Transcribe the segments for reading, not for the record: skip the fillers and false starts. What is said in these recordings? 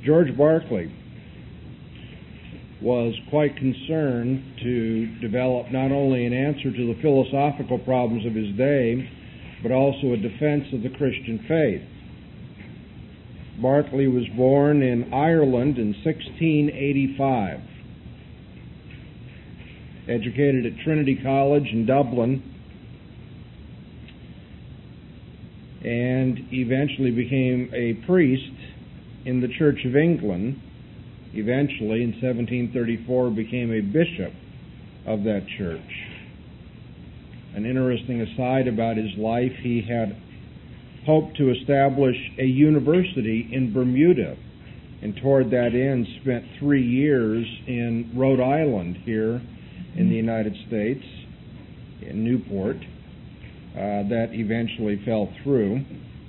George Berkeley was quite concerned to develop not only an answer to the philosophical problems of his day, but also a defense of the Christian faith. Berkeley was born in Ireland in 1685, educated at Trinity College in Dublin, and eventually became a priest in the Church of England. Eventually, in 1734, became a bishop of that church. An interesting aside about his life, he had hoped to establish a university in Bermuda, and toward that end spent 3 years in Rhode Island here in the United States, in Newport. That eventually fell through.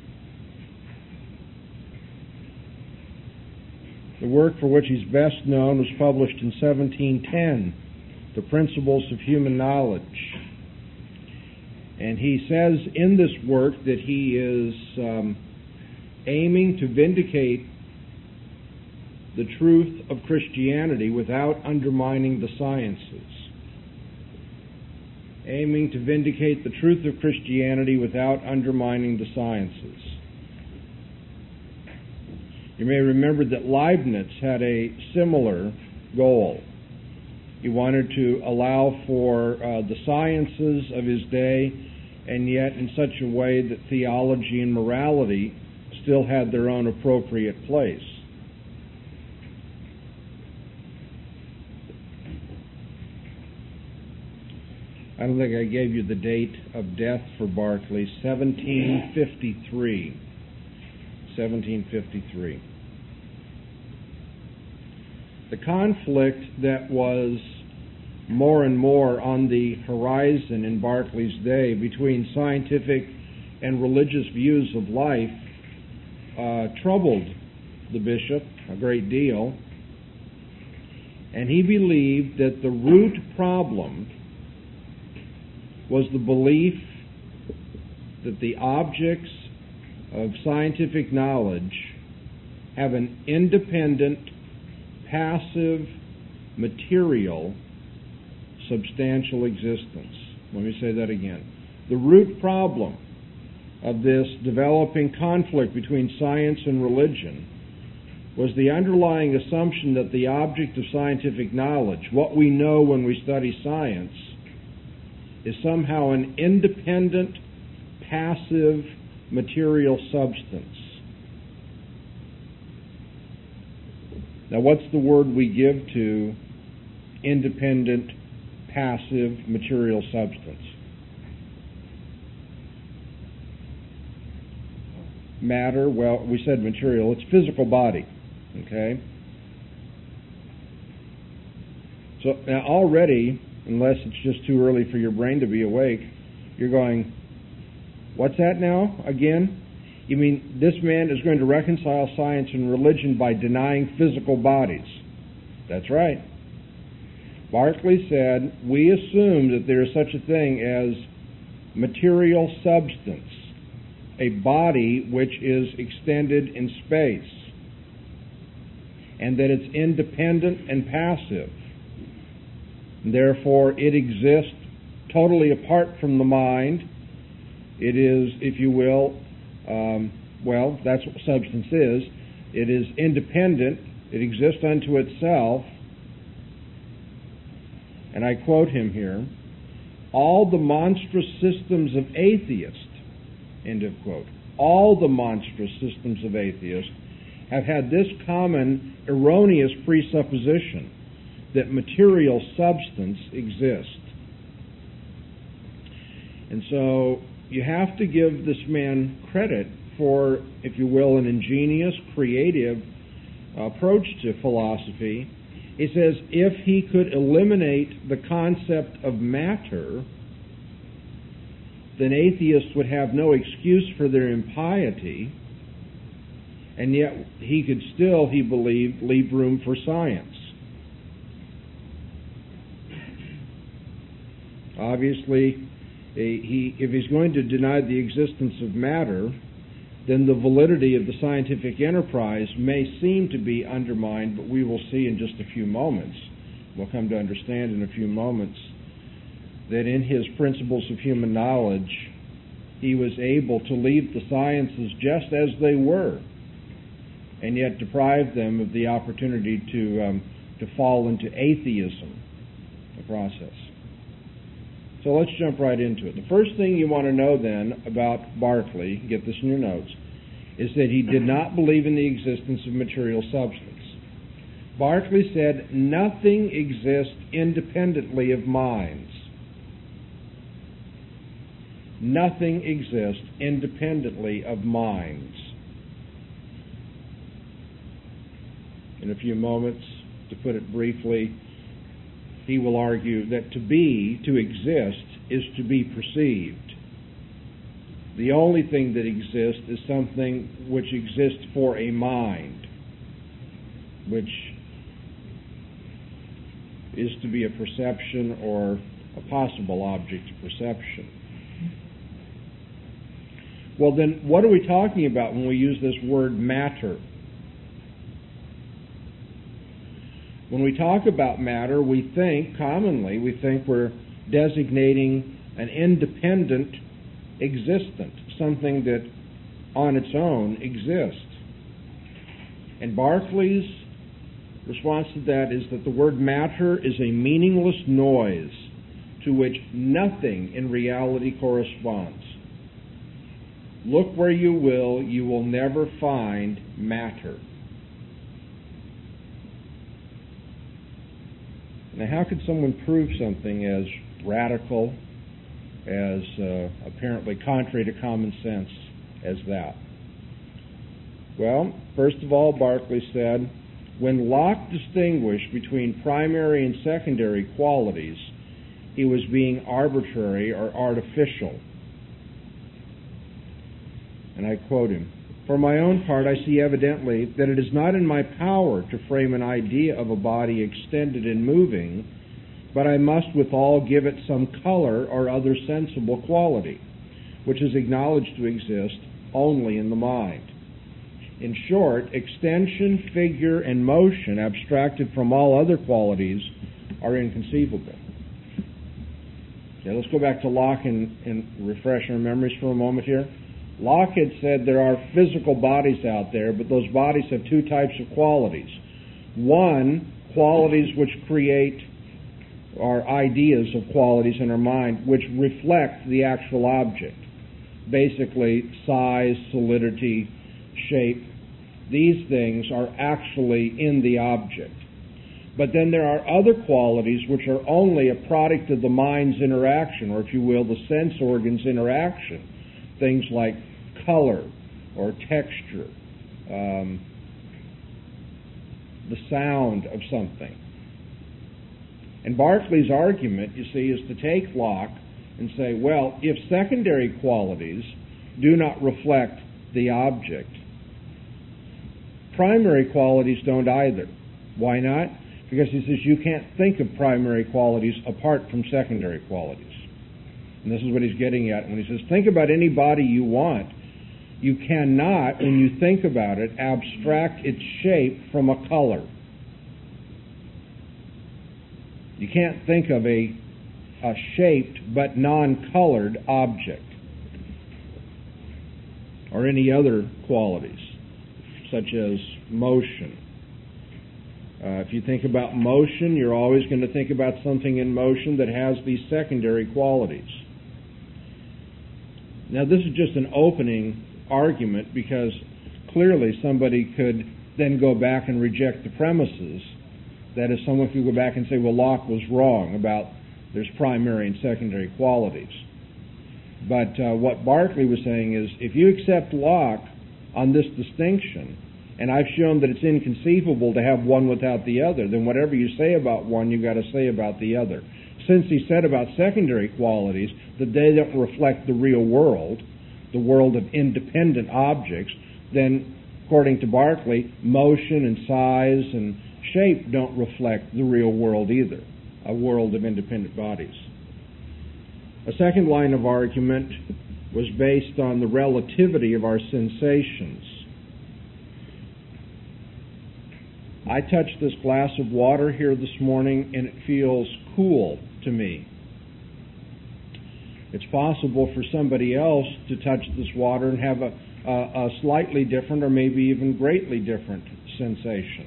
The work for which he's best known was published in 1710, The Principles of Human Knowledge. And he says in this work that he is aiming to vindicate the truth of Christianity without undermining the sciences. Aiming to vindicate the truth of Christianity without undermining the sciences. You may remember that Leibniz had a similar goal. He wanted to allow for the sciences of his day, and yet in such a way that theology and morality still had their own appropriate place. I don't think I gave you the date of death for Berkeley, 1753. 1753. The conflict that was more and more on the horizon in Berkeley's day between scientific and religious views of life troubled the bishop a great deal, and he believed that the root problem was the belief that the objects of scientific knowledge have an independent, passive, material, substantial existence. Let me say that again. The root problem of this developing conflict between science and religion was the underlying assumption that the object of scientific knowledge, what we know when we study science, is somehow an independent, passive, material substance. Now, what's the word we give to independent, passive, material substance? Matter, well, we said material, it's physical body, okay? So now already, unless it's just too early for your brain to be awake, you're going, what's that now, again? You mean this man is going to reconcile science and religion by denying physical bodies? That's right. Berkeley said, we assume that there is such a thing as material substance, a body which is extended in space, and that it's independent and passive. Therefore, it exists totally apart from the mind. It is, if you will, well, that's what substance is. It is independent. It exists unto itself. And I quote him here, all the monstrous systems of atheists, end of quote, all the monstrous systems of atheists have had this common erroneous presupposition that material substance exists. And so you have to give this man credit for, if you will, an ingenious, creative approach to philosophy. He says if he could eliminate the concept of matter, then atheists would have no excuse for their impiety, and yet he could still, he believed, leave room for science. Obviously, if he's going to deny the existence of matter, then the validity of the scientific enterprise may seem to be undermined, but we will see in just a few moments, we'll come to understand in a few moments, that in his Principles of Human Knowledge, he was able to leave the sciences just as they were, and yet deprive them of the opportunity to fall into atheism, the process. So let's jump right into it. The first thing you want to know then about Berkeley, get this in your notes, is that he did not believe in the existence of material substance. Berkeley said nothing exists independently of minds. Nothing exists independently of minds. In a few moments, to put it briefly, he will argue that to exist, is to be perceived. The only thing that exists is something which exists for a mind, which is to be a perception or a possible object of perception. Well, then, what are we talking about when we use this word matter? When we talk about matter, commonly we think we're designating an independent existent, something that on its own exists. And Berkeley's response to that is that the word matter is a meaningless noise to which nothing in reality corresponds. Look where you will never find matter. Now, how could someone prove something as radical, as apparently contrary to common sense as that? Well, first of all, Berkeley said, when Locke distinguished between primary and secondary qualities, he was being arbitrary or artificial. And I quote him, "For my own part, I see evidently that it is not in my power to frame an idea of a body extended and moving, but I must withal give it some color or other sensible quality, which is acknowledged to exist only in the mind. In short, extension, figure, and motion, abstracted from all other qualities, are inconceivable." Okay, let's go back to Locke and refresh our memories for a moment here. Locke had said there are physical bodies out there, but those bodies have two types of qualities. One, qualities which create, or ideas of qualities in our mind, which reflect the actual object. Basically, size, solidity, shape. These things are actually in the object. But then there are other qualities which are only a product of the mind's interaction, or if you will, the sense organ's interaction. Things like color or texture, the sound of something. And Berkeley's argument, you see, is to take Locke and say, well, if secondary qualities do not reflect the object, primary qualities don't either. Why not? Because he says you can't think of primary qualities apart from secondary qualities. And this is what he's getting at when he says, think about any body you want. You cannot, when you think about it, abstract its shape from a color. You can't think of a shaped but non-colored object or any other qualities, such as motion. If you think about motion, you're always going to think about something in motion that has these secondary qualities. Now, this is just an opening argument because clearly somebody could then go back and reject the premises. That is, someone could go back and say, well, Locke was wrong about there's primary and secondary qualities. But what Berkeley was saying is, if you accept Locke on this distinction, and I've shown that it's inconceivable to have one without the other, then whatever you say about one, you've got to say about the other. Since he said about secondary qualities that they don't reflect the real world, the world of independent objects, then, according to Berkeley, motion and size and shape don't reflect the real world either, a world of independent bodies. A second line of argument was based on the relativity of our sensations. I touched this glass of water here this morning and it feels cool to me. It's possible for somebody else to touch this water and have a slightly different or maybe even greatly different sensation.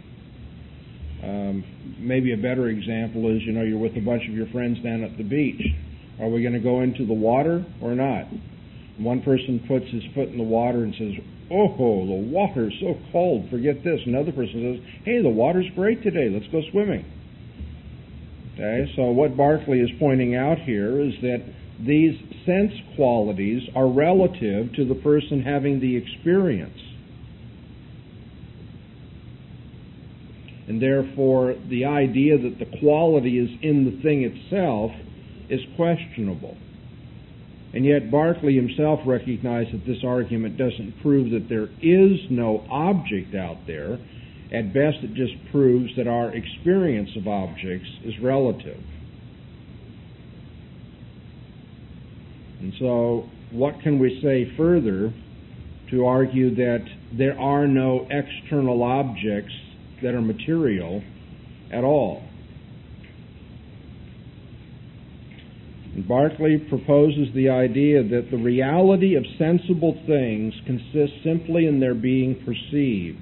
Maybe a better example is, you're with a bunch of your friends down at the beach. Are we going to go into the water or not? One person puts his foot in the water and says, "Oh, the water's so cold, forget this." Another person says, "Hey, the water's great today, let's go swimming." Okay, so what Berkeley is pointing out here is that these sense qualities are relative to the person having the experience. And therefore, the idea that the quality is in the thing itself is questionable. And yet Berkeley himself recognized that this argument doesn't prove that there is no object out there. At best, it just proves that our experience of objects is relative. And so, what can we say further to argue that there are no external objects that are material at all? And Berkeley proposes the idea that the reality of sensible things consists simply in their being perceived.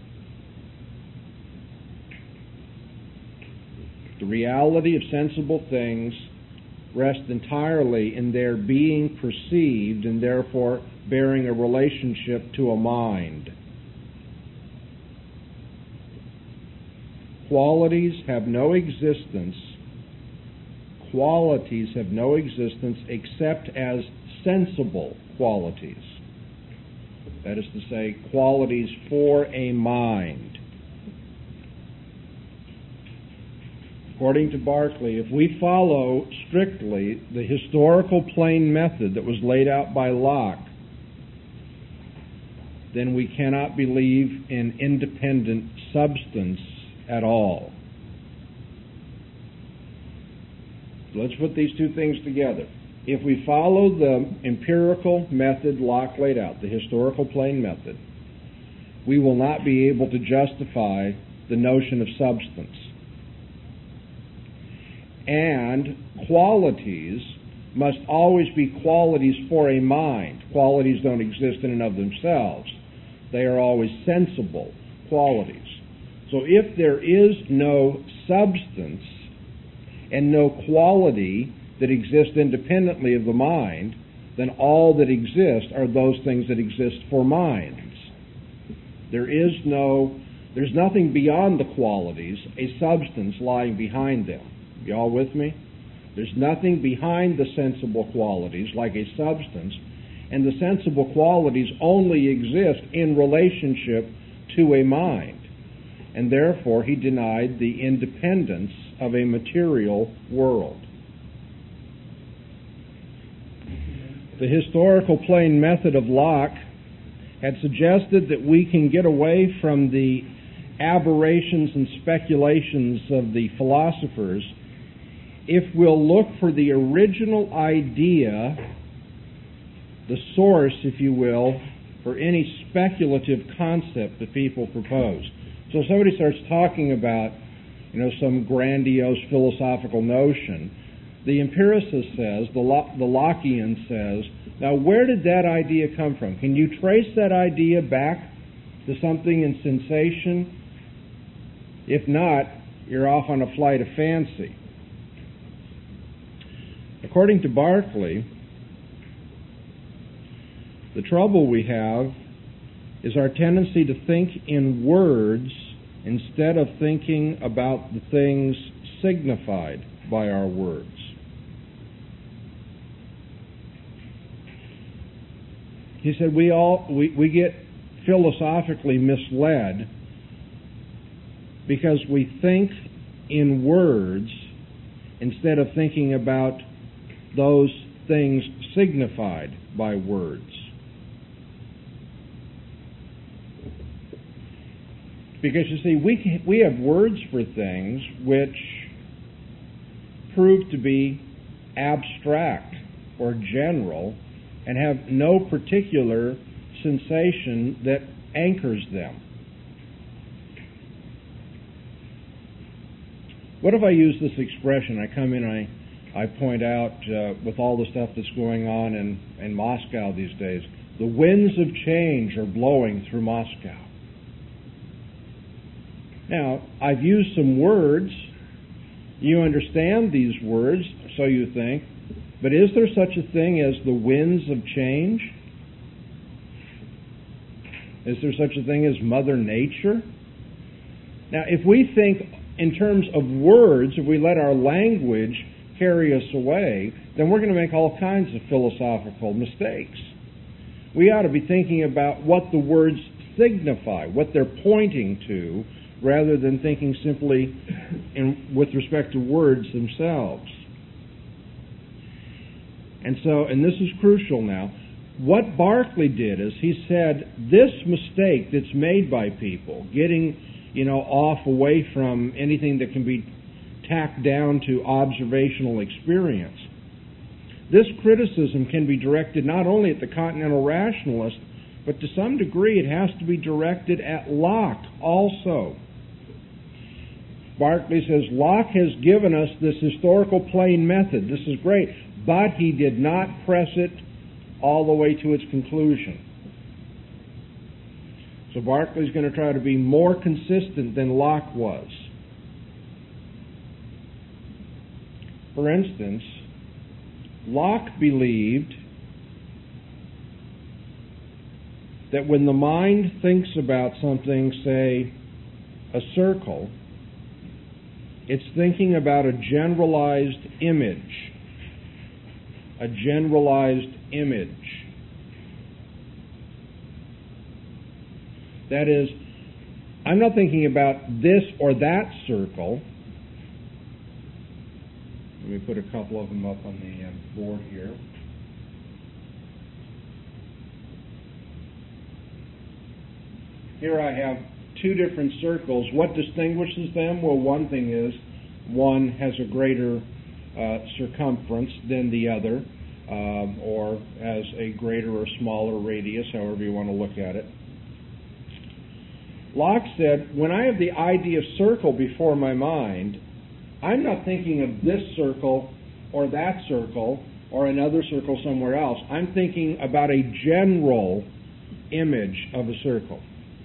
The reality of sensible things rests entirely in their being perceived and therefore bearing a relationship to a mind. Qualities have no existence except as sensible qualities. That is to say, qualities for a mind. According to Berkeley, if we follow strictly the historical plane method that was laid out by Locke, then we cannot believe in independent substance at all. Let's put these two things together. If we follow the empirical method Locke laid out, the historical plane method, we will not be able to justify the notion of substance. And qualities must always be qualities for a mind. Qualities don't exist in and of themselves. They are always sensible qualities. So if there is no substance and no quality that exists independently of the mind, then all that exists are those things that exist for minds. There's nothing beyond the qualities, a substance lying behind them. You all with me? There's nothing behind the sensible qualities like a substance, and the sensible qualities only exist in relationship to a mind. And therefore he denied the independence of a material world. The historical plane method of Locke had suggested that we can get away from the aberrations and speculations of the philosophers if we'll look for the original idea, the source, if you will, for any speculative concept that people propose. So if somebody starts talking about, some grandiose philosophical notion, the empiricist says, the Lockean says, now where did that idea come from? Can you trace that idea back to something in sensation? If not, you're off on a flight of fancy. According to Berkeley, the trouble we have is our tendency to think in words instead of thinking about the things signified by our words. He said we get philosophically misled because we think in words instead of thinking about those things signified by words. Because you see, we have words for things which prove to be abstract or general and have no particular sensation that anchors them. What if I use this expression? I come in, I point out, with all the stuff that's going on in Moscow these days, the winds of change are blowing through Moscow. Now, I've used some words. You understand these words, so you think, but is there such a thing as the winds of change? Is there such a thing as Mother Nature? Now, if we think in terms of words, if we let our language carry us away, then we're going to make all kinds of philosophical mistakes. We ought to be thinking about what the words signify, what they're pointing to, rather than thinking simply with respect to words themselves. And this is crucial now. What Berkeley did is he said, this mistake that's made by people, getting off away from anything that can be tacked down to observational experience. This criticism can be directed not only at the continental rationalist, but to some degree it has to be directed at Locke also. Berkeley says, Locke has given us this historical plane method. This is great, but he did not press it all the way to its conclusion. So Berkeley's going to try to be more consistent than Locke was. For instance, Locke believed that when the mind thinks about something, say, a circle, it's thinking about a generalized image. A generalized image. That is, I'm not thinking about this or that circle. Let me put a couple of them up on the board here. Here I have two different circles. What distinguishes them? Well, one thing is one has a greater circumference than the other, or has a greater or smaller radius, however you want to look at it. Locke said, when I have the idea of circle before my mind, I'm not thinking of this circle or that circle or another circle somewhere else. I'm thinking about a general image of a circle.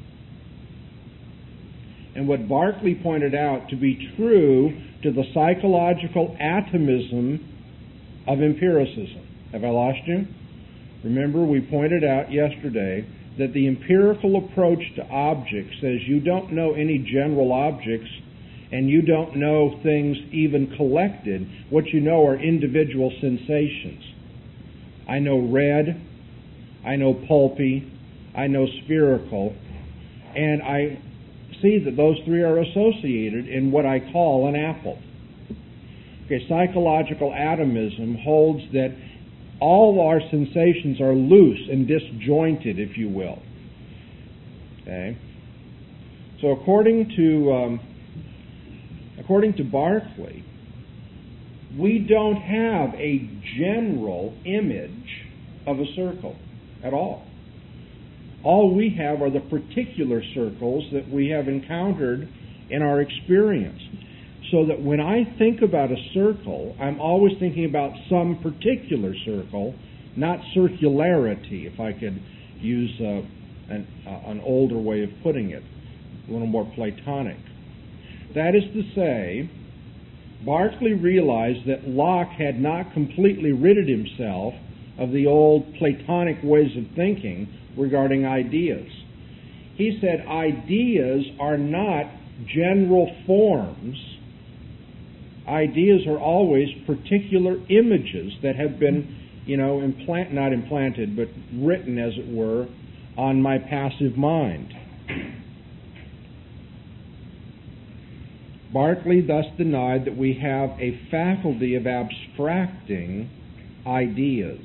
And what Berkeley pointed out to be true to the psychological atomism of empiricism. Have I lost you? Remember, we pointed out yesterday that the empirical approach to objects says you don't know any general objects and you don't know things even collected. What you know are individual sensations. I know red, I know pulpy, I know spherical, and I see that those three are associated in what I call an apple. Okay, psychological atomism holds that all our sensations are loose and disjointed, if you will. Okay? So according to Berkeley, we don't have a general image of a circle at all. All we have are the particular circles that we have encountered in our experience. So that when I think about a circle, I'm always thinking about some particular circle, not circularity, if I could use an older way of putting it, a little more Platonic. That is to say, Berkeley realized that Locke had not completely ridded himself of the old Platonic ways of thinking regarding ideas. He said ideas are not general forms. Ideas are always particular images that have been, not implanted, but written, as it were, on my passive mind. Berkeley thus denied that we have a faculty of abstracting ideas.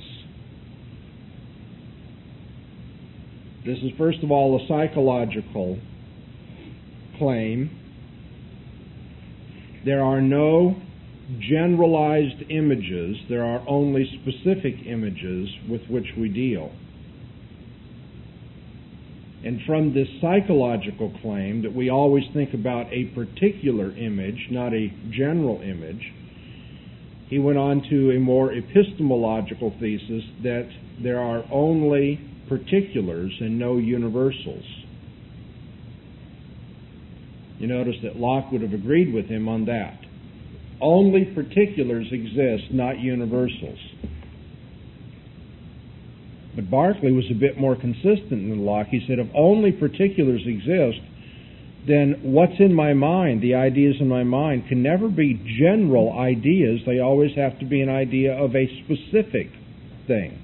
This is, first of all, a psychological claim. There are no generalized images. There are only specific images with which we deal. And from this psychological claim that we always think about a particular image, not a general image, he went on to a more epistemological thesis that there are only particulars and no universals. You notice that Locke would have agreed with him on that. Only particulars exist, not universals. But Berkeley was a bit more consistent than Locke. He said, if only particulars exist, then what's in my mind, the ideas in my mind, can never be general ideas. They always have to be an idea of a specific thing.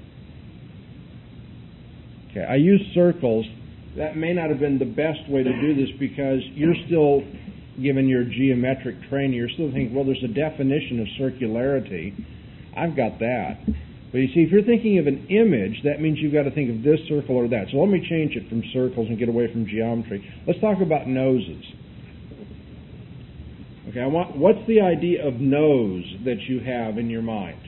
Okay, I use circles. That may not have been the best way to do this because you're still, given your geometric training, you're still thinking, well, there's a definition of circularity. I've got that. But you see, if you're thinking of an image, that means you've got to think of this circle or that. So let me change it from circles and get away from geometry. Let's talk about noses. Okay, what's the idea of nose that you have in your mind?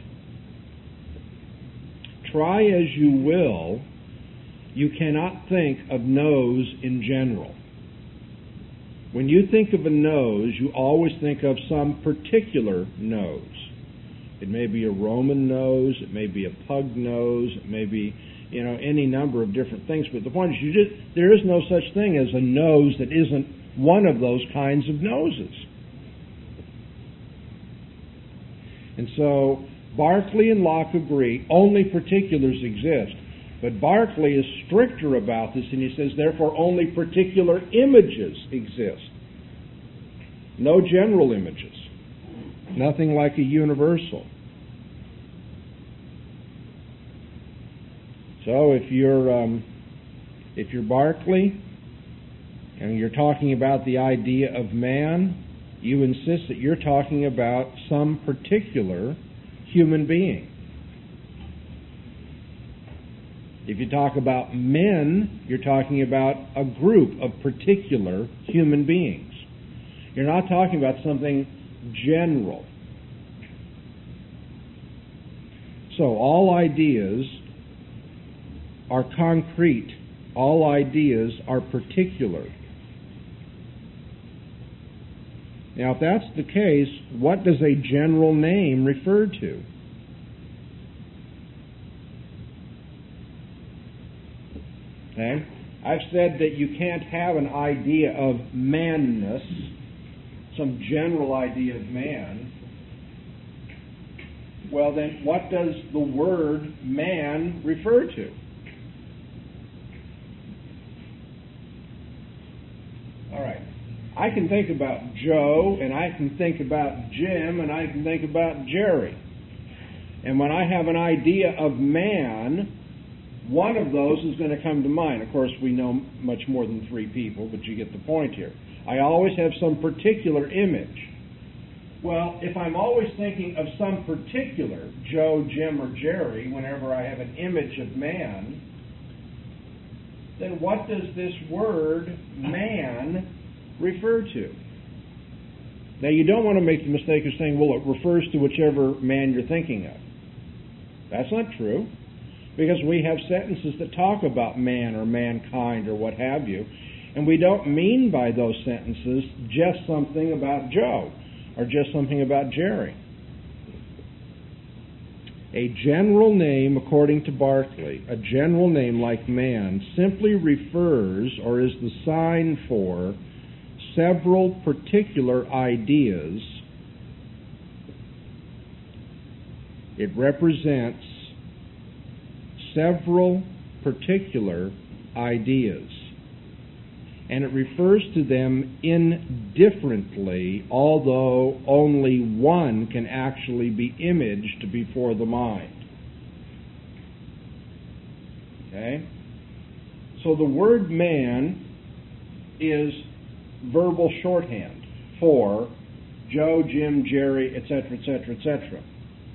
Try as you will, you cannot think of nose in general. When you think of a nose, you always think of some particular nose. It may be a Roman nose, it may be a pug nose, it may be, any number of different things. But the point is, there is no such thing as a nose that isn't one of those kinds of noses. And so, Berkeley and Locke agree, only particulars exist. But Berkeley is stricter about this, and he says, therefore, only particular images exist. No general images. Nothing like a universal. So if you're Berkeley and you're talking about the idea of man, you insist that you're talking about some particular human being. If you talk about men, you're talking about a group of particular human beings. You're not talking about something general. So all ideas are concrete. All ideas are particular. Now, if that's the case, what does a general name refer to? Okay? I've said that you can't have an idea of manness, some general idea of man. Well, then, what does the word man refer to? All right. I can think about Joe, and I can think about Jim, and I can think about Jerry. And when I have an idea of man, one of those is going to come to mind. Of course, we know much more than three people, but you get the point here. I always have some particular image. Well, if I'm always thinking of some particular, Joe, Jim, or Jerry, whenever I have an image of man, then what does this word man refer to? Now, you don't want to make the mistake of saying, well, it refers to whichever man you're thinking of. That's not true, because we have sentences that talk about man or mankind or what have you, and we don't mean by those sentences just something about Joe or just something about Jerry. A general name, according to Berkeley, a general name like man, simply refers or is the sign for several particular ideas. It represents several particular ideas, and it refers to them indifferently, although only one can actually be imaged before the mind. Okay? So the word man is verbal shorthand for Joe, Jim, Jerry, etc., etc., etc.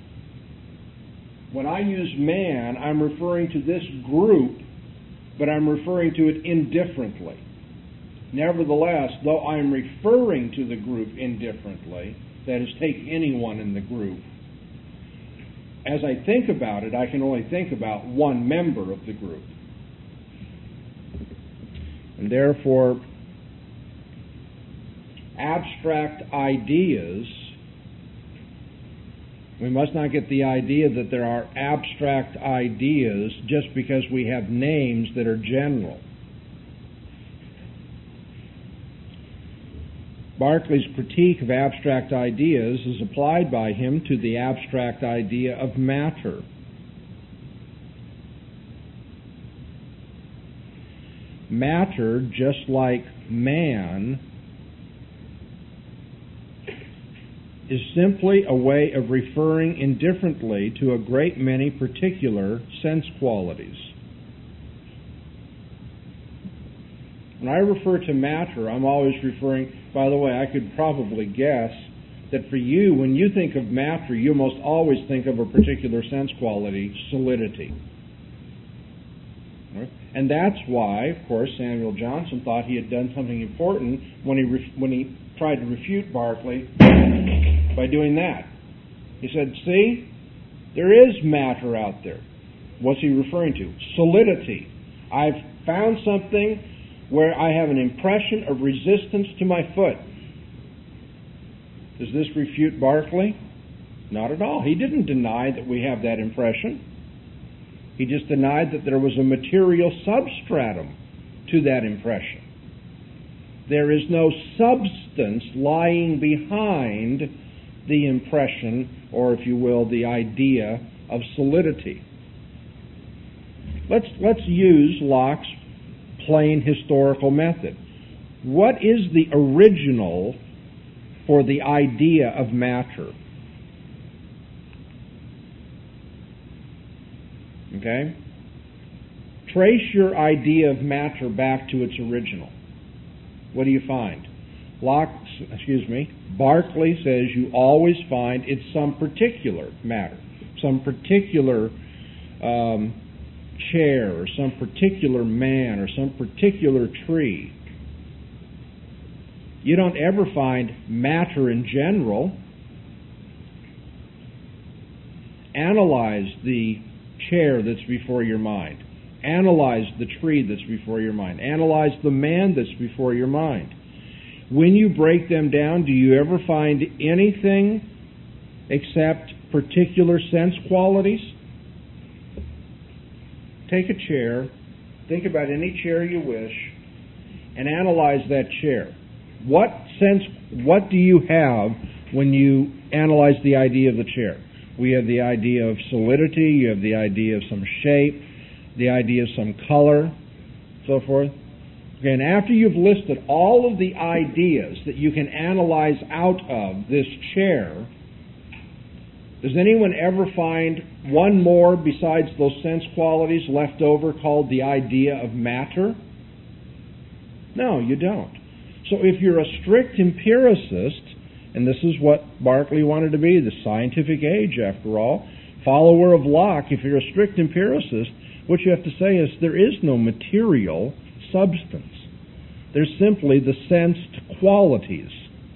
When I use man, I'm referring to this group, but I'm referring to it indifferently. Nevertheless, though I'm referring to the group indifferently, That is, take anyone in the group. As I think about it, I can only think about one member of the group. And therefore, abstract ideas, we must not get the idea that there are abstract ideas just because we have names that are general. Berkeley's critique of abstract ideas is applied by him to the abstract idea of matter. Matter, just like man, is simply a way of referring indifferently to a great many particular sense qualities. When I refer to matter, I'm always referring, by the way, I could probably guess that for you, when you think of matter, you almost always think of a particular sense quality, solidity. And that's why, of course, Samuel Johnson thought he had done something important when he tried to refute Berkeley by doing that. He said, see, there is matter out there. What's he referring to? Solidity. I've found something where I have an impression of resistance to my foot. Does this refute Berkeley? Not at all. He didn't deny that we have that impression. He just denied that there was a material substratum to that impression. There is no substance lying behind the impression, or if you will, the idea of solidity. Let's use Locke's plain historical method. What is the original for the idea of matter? Okay? Trace your idea of matter back to its original. What do you find? Berkeley says you always find it's some particular matter, some particular chair, or some particular man, or some particular tree. You don't ever find matter in general. Analyze the chair that's before your mind. Analyze the tree that's before your mind. Analyze the man that's before your mind. When you break them down, do you ever find anything except particular sense qualities? Take a chair, think about any chair you wish, and analyze that chair. What do you have when you analyze the idea of the chair? We have the idea of solidity, you have the idea of some shape, the idea of some color, so forth. Okay, and after you've listed all of the ideas that you can analyze out of this chair, does anyone ever find one more besides those sense qualities left over called the idea of matter? No, you don't. So if you're a strict empiricist, and this is what Berkeley wanted to be, the scientific age after all, follower of Locke, if you're a strict empiricist, what you have to say is there is no material substance. There's simply the sensed qualities.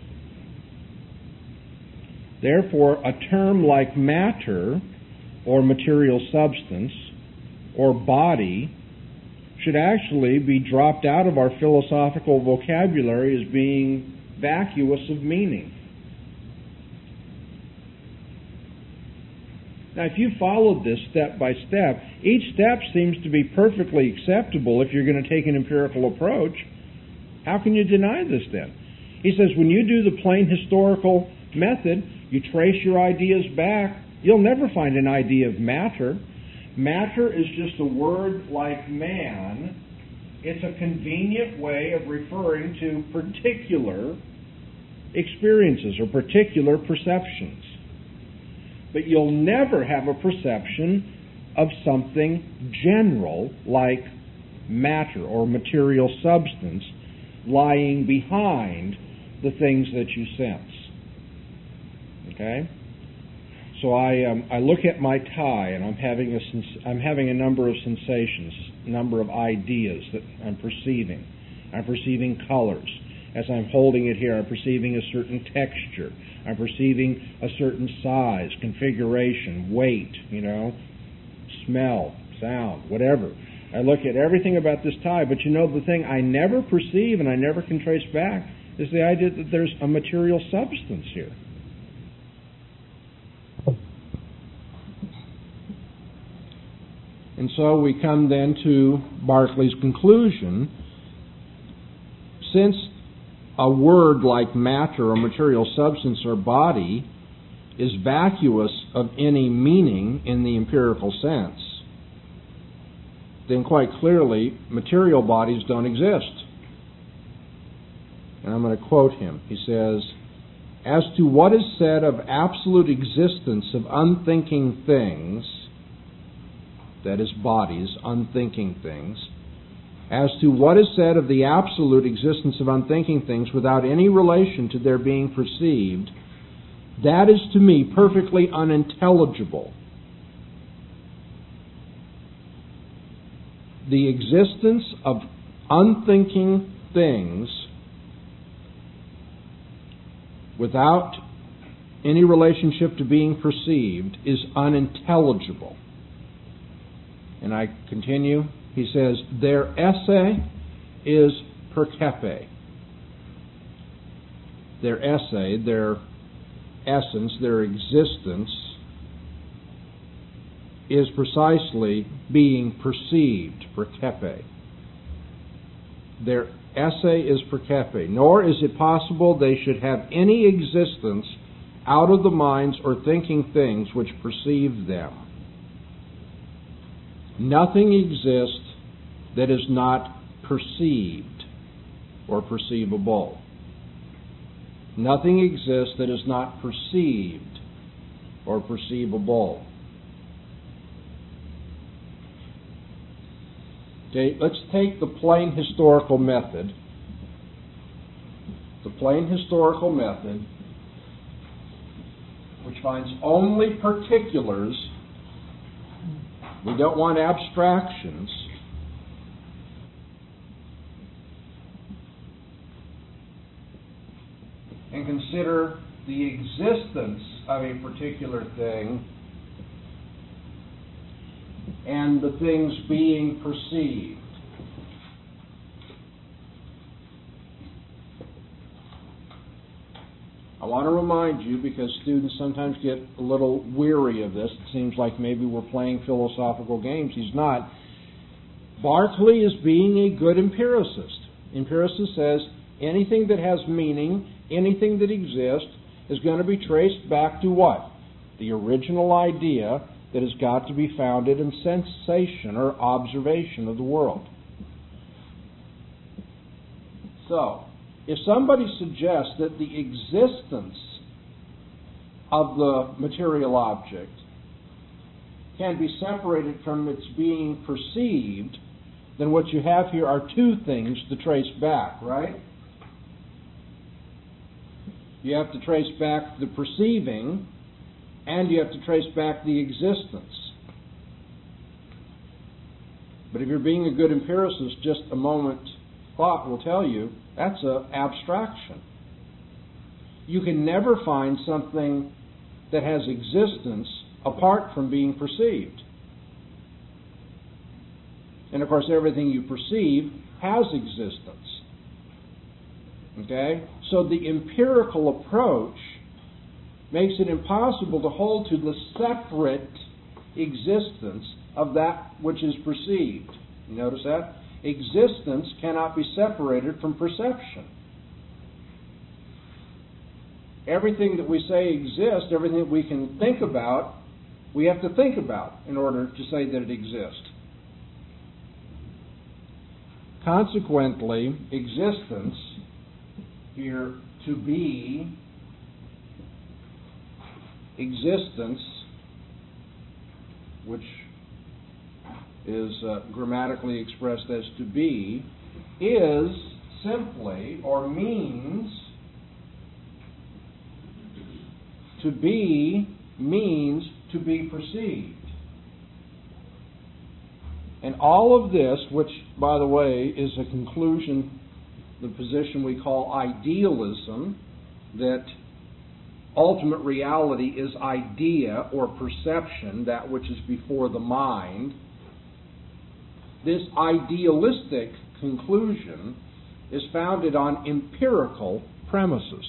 Therefore, a term like matter, or material substance, or body, should actually be dropped out of our philosophical vocabulary as being vacuous of meaning. Now, if you followed this step by step, each step seems to be perfectly acceptable if you're going to take an empirical approach. How can you deny this then? He says when you do the plain historical method, you trace your ideas back, you'll never find an idea of matter. Matter is just a word like man. It's a convenient way of referring to particular experiences or particular perceptions. But you'll never have a perception of something general like matter or material substance lying behind the things that you sense. Okay? So I look at my tie and I'm having a number of sensations, a number of ideas that I'm perceiving. I'm perceiving colors. as I'm holding it here, I'm perceiving a certain texture. I'm perceiving a certain size, configuration, weight, smell, sound, whatever. I look at everything about this tie, but the thing I never perceive and I never can trace back is the idea that there's a material substance here. And so we come then to Berkeley's conclusion. Since a word like matter or material substance or body is vacuous of any meaning in the empirical sense, then quite clearly material bodies don't exist. And I'm going to quote him. He says, "As to what is said of absolute existence of unthinking things," that is bodies, unthinking things, "as to what is said of the absolute existence of unthinking things without any relation to their being perceived, that is to me perfectly unintelligible. The existence of unthinking things without any relationship to being perceived is unintelligible." And I continue. He says, "Their esse is percepi." Their esse, their essence, their existence is precisely being perceived, percepi. Their esse is percepi. Nor is it possible they should have any existence out of the minds or thinking things which perceive them. Nothing exists that is not perceived or perceivable. Nothing exists that is not perceived or perceivable. Okay, let's take the plain historical method. The plain historical method, which finds only particulars. We don't want abstractions. And consider the existence of a particular thing and the things being perceived. I want to remind you, because students sometimes get a little weary of this, it seems like maybe we're playing philosophical games. He's not. Berkeley is being a good empiricist. Empiricist says anything that has meaning, anything that exists, is going to be traced back to what? The original idea that has got to be founded in sensation or observation of the world. So, if somebody suggests that the existence of the material object can be separated from its being perceived, then what you have here are two things to trace back, right? You have to trace back the perceiving, and you have to trace back the existence. But if you're being a good empiricist, just a moment thought will tell you that's an abstraction. You can never find something that has existence apart from being perceived. And of course, everything you perceive has existence. Okay? So the empirical approach makes it impossible to hold to the separate existence of that which is perceived. You notice that? Existence cannot be separated from perception. Everything that we say exists, everything that we can think about, we have to think about in order to say that it exists. Consequently, existence, here, to be, existence, which is grammatically expressed as to be, is simply, or means, to be means to be perceived. And all of this, which, by the way, is a conclusion the position we call idealism, that ultimate reality is idea or perception, that which is before the mind. This idealistic conclusion is founded on empirical premises.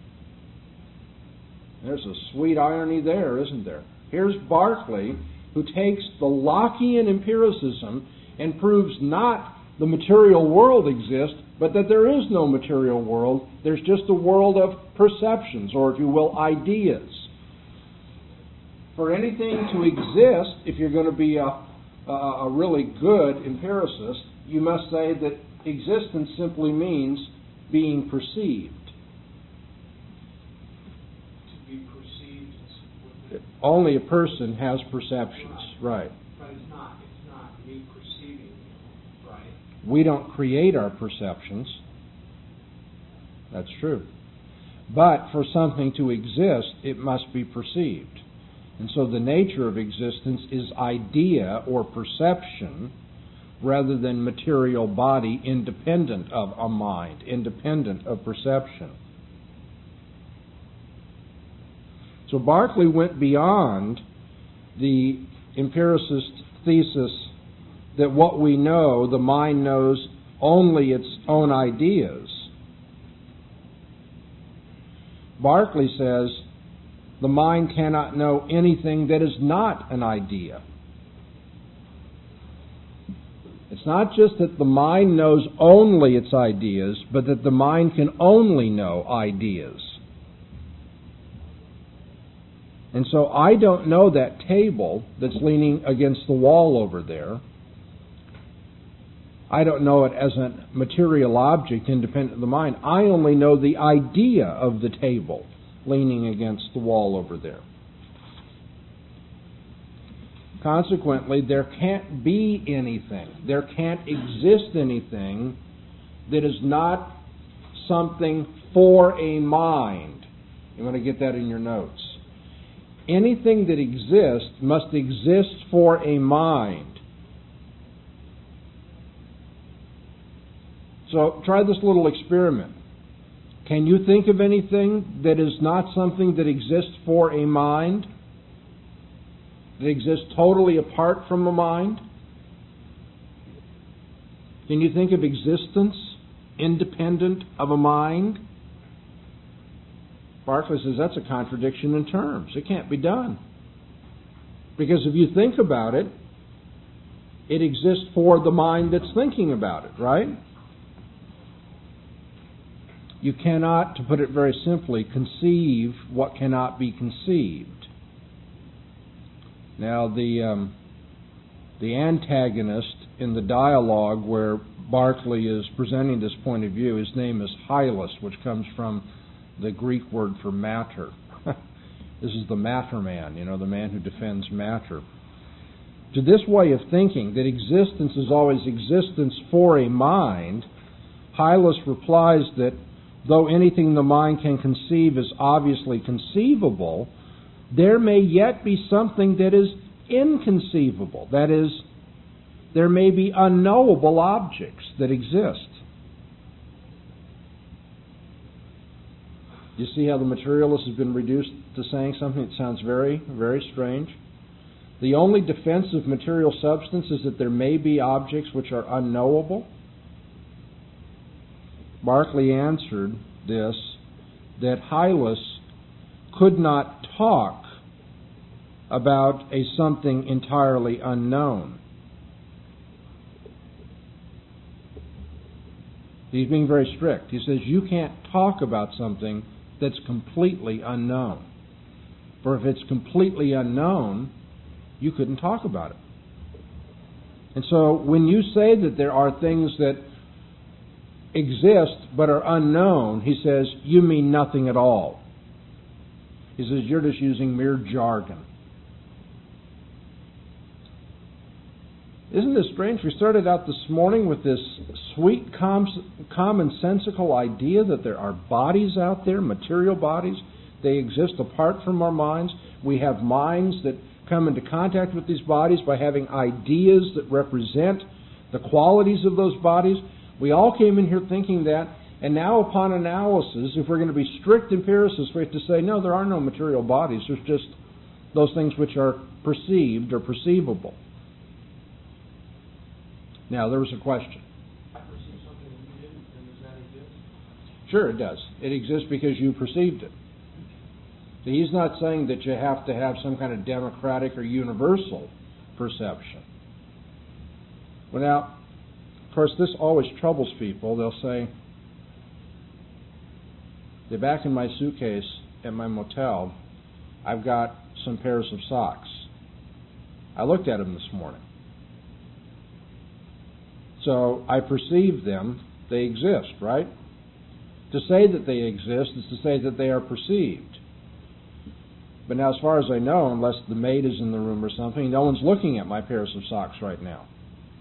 There's a sweet irony there, isn't there? Here's Berkeley, who takes the Lockean empiricism and proves not the material world exists, but that there is no material world. There's just a world of perceptions, or if you will, ideas. For anything to exist, if you're going to be a really good empiricist, you must say that existence simply means being perceived. To be perceived. Only a person has perceptions, right? But it's not me perceiving, right? We don't create our perceptions. That's true. But for something to exist, it must be perceived. And so the nature of existence is idea or perception rather than material body, independent of a mind, independent of perception. So Berkeley went beyond the empiricist thesis that what we know, the mind knows only its own ideas. Berkeley says the mind cannot know anything that is not an idea. It's not just that the mind knows only its ideas, but that the mind can only know ideas. And so I don't know that table that's leaning against the wall over there. I don't know it as a material object independent of the mind. I only know the idea of the table leaning against the wall over there. Consequently, there can't be anything, there can't exist anything that is not something for a mind. You want to get that in your notes. Anything that exists must exist for a mind. So try this little experiment. Can you think of anything that is not something that exists for a mind? That exists totally apart from a mind? Can you think of existence independent of a mind? Berkeley says that's a contradiction in terms. It can't be done. Because if you think about it, it exists for the mind that's thinking about it, right? You cannot, to put it very simply, conceive what cannot be conceived. Now, the antagonist in the dialogue where Berkeley is presenting this point of view, his name is Hylas, which comes from the Greek word for matter. This is the matter man, the man who defends matter. To this way of thinking, that existence is always existence for a mind, Hylas replies that though anything the mind can conceive is obviously conceivable, there may yet be something that is inconceivable. That is, there may be unknowable objects that exist. You see how the materialist has been reduced to saying something that sounds very, very strange? The only defense of material substance is that there may be objects which are unknowable. Berkeley answered this, that Hylas could not talk about a something entirely unknown. He's being very strict. He says you can't talk about something that's completely unknown. For if it's completely unknown, you couldn't talk about it. And so when you say that there are things that exist but are unknown, he says, you mean nothing at all. He says, you're just using mere jargon. Isn't this strange? We started out this morning with this sweet, commonsensical idea that there are bodies out there, material bodies. They exist apart from our minds. We have minds that come into contact with these bodies by having ideas that represent the qualities of those bodies. We all came in here thinking that, And now upon analysis, if we're going to be strict empiricists, we have to say, no, there are no material bodies. There's just those things which are perceived or perceivable. Now, there was a question. I perceive something that you didn't, and does that exist? Sure, it does. It exists because you perceived it. So he's not saying that you have to have some kind of democratic or universal perception. Well, now, of course, this always troubles people. They'll say, they're back in my suitcase at my motel. I've got some pairs of socks. I looked at them this morning. So I perceive them. They exist, right? To say that they exist is to say that they are perceived. But now, as far as I know, unless the maid is in the room or something, no one's looking at my pairs of socks right now.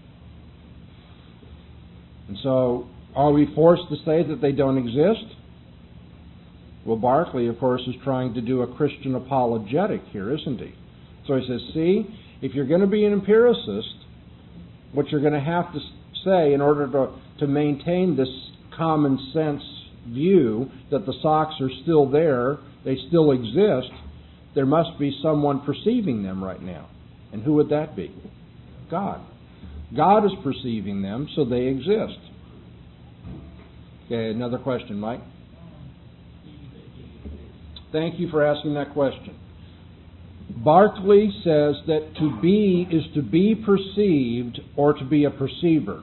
And so, are we forced to say that they don't exist? Well, Berkeley, of course, is trying to do a Christian apologetic here, isn't he? So he says, see, if you're going to be an empiricist, what you're going to have to say in order to maintain this common sense view that the socks are still there, they still exist, there must be someone perceiving them right now. And who would that be? God. God is perceiving them, so they exist. Okay, another question, Mike? Thank you for asking that question. Berkeley says that to be is to be perceived or to be a perceiver.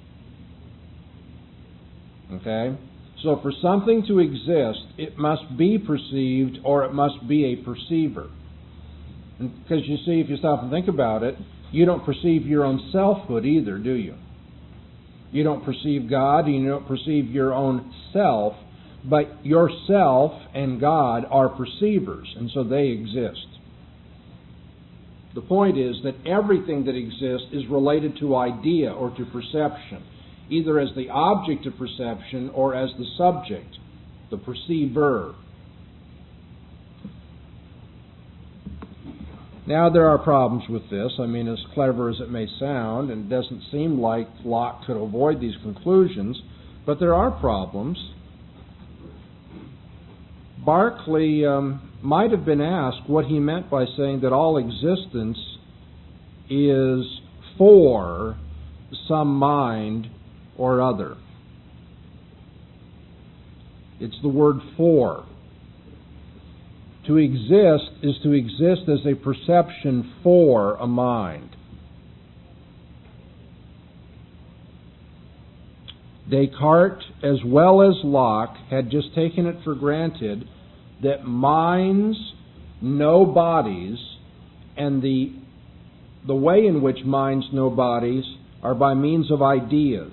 Okay? So for something to exist, it must be perceived or it must be a perceiver. Because you see, if you stop and think about it, you don't perceive your own selfhood either, do you? You don't perceive God, you don't perceive your own self, but yourself and God are perceivers, and so they exist. The point is that everything that exists is related to idea or to perception, either as the object of perception or as the subject, the perceiver. Now, there are problems with this. I mean, as clever as it may sound, and it doesn't seem like Locke could avoid these conclusions, but there are problems. Berkeley might have been asked what he meant by saying that all existence is for some mind or other. It's the word for. To exist is to exist as a perception for a mind. Descartes, as well as Locke, had just taken it for granted that minds know bodies, and the way in which minds know bodies are by means of ideas.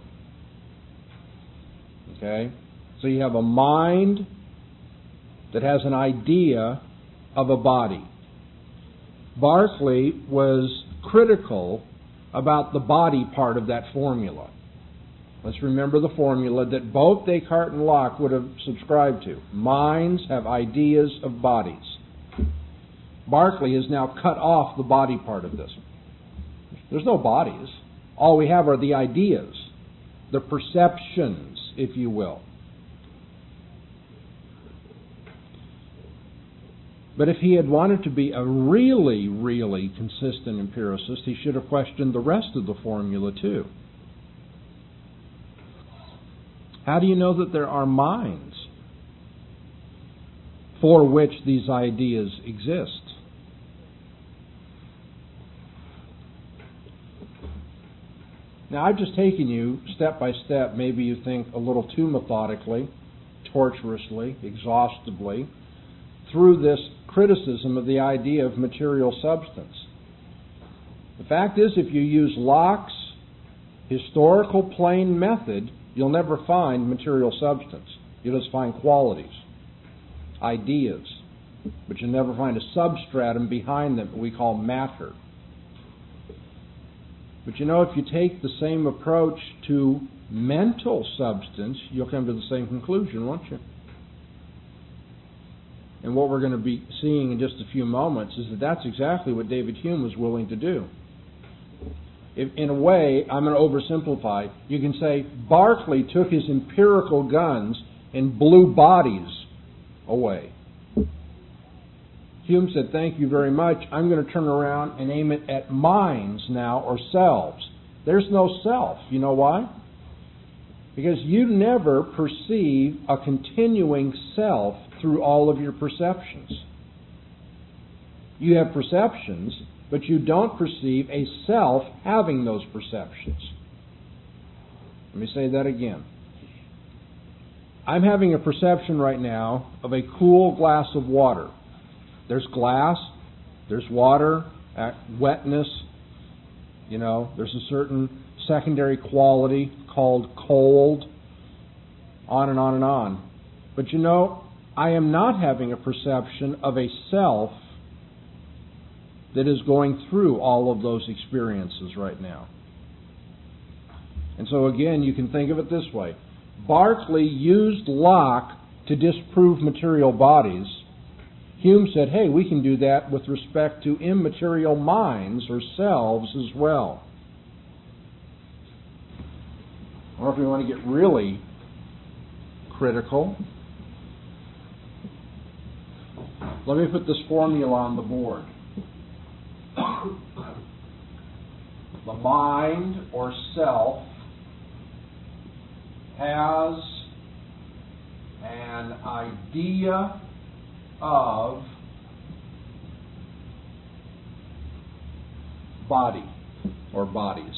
Okay? So you have a mind that has an idea of a body. Berkeley was critical about the body part of that formula. Let's remember the formula that both Descartes and Locke would have subscribed to. Minds have ideas of bodies. Berkeley has now cut off the body part of this. There's no bodies. All we have are the ideas, the perceptions, if you will. But if he had wanted to be a really, really consistent empiricist, he should have questioned the rest of the formula too. How do you know that there are minds for which these ideas exist? Now, I've just taken you step by step, maybe you think a little too methodically, tortuously, exhaustively, through this criticism of the idea of material substance. The fact is, if you use Locke's historical plane method, you'll never find material substance. You'll just find qualities, ideas, but you'll never find a substratum behind them that we call matter. But you know, if you take the same approach to mental substance, you'll come to the same conclusion, won't you? And what we're going to be seeing in just a few moments is that that's exactly what David Hume was willing to do. in a way, I'm going to oversimplify, you can say Berkeley took his empirical guns and blew bodies away. Hume said, thank you very much. I'm going to turn around and aim it at minds now, or selves. There's no self. You know why? Because you never perceive a continuing self through all of your perceptions. You have perceptions, but you don't perceive a self having those perceptions. Let me say that again. I'm having a perception right now of a cool glass of water. There's glass, there's water, wetness, there's a certain secondary quality called cold, on and on and on. But I am not having a perception of a self that is going through all of those experiences right now. And so again, you can think of it this way. Berkeley used Locke to disprove material bodies. Hume said, hey, we can do that with respect to immaterial minds or selves as well. Or if we want to get really critical, let me put this formula on the board. The mind or self has an idea of body or bodies.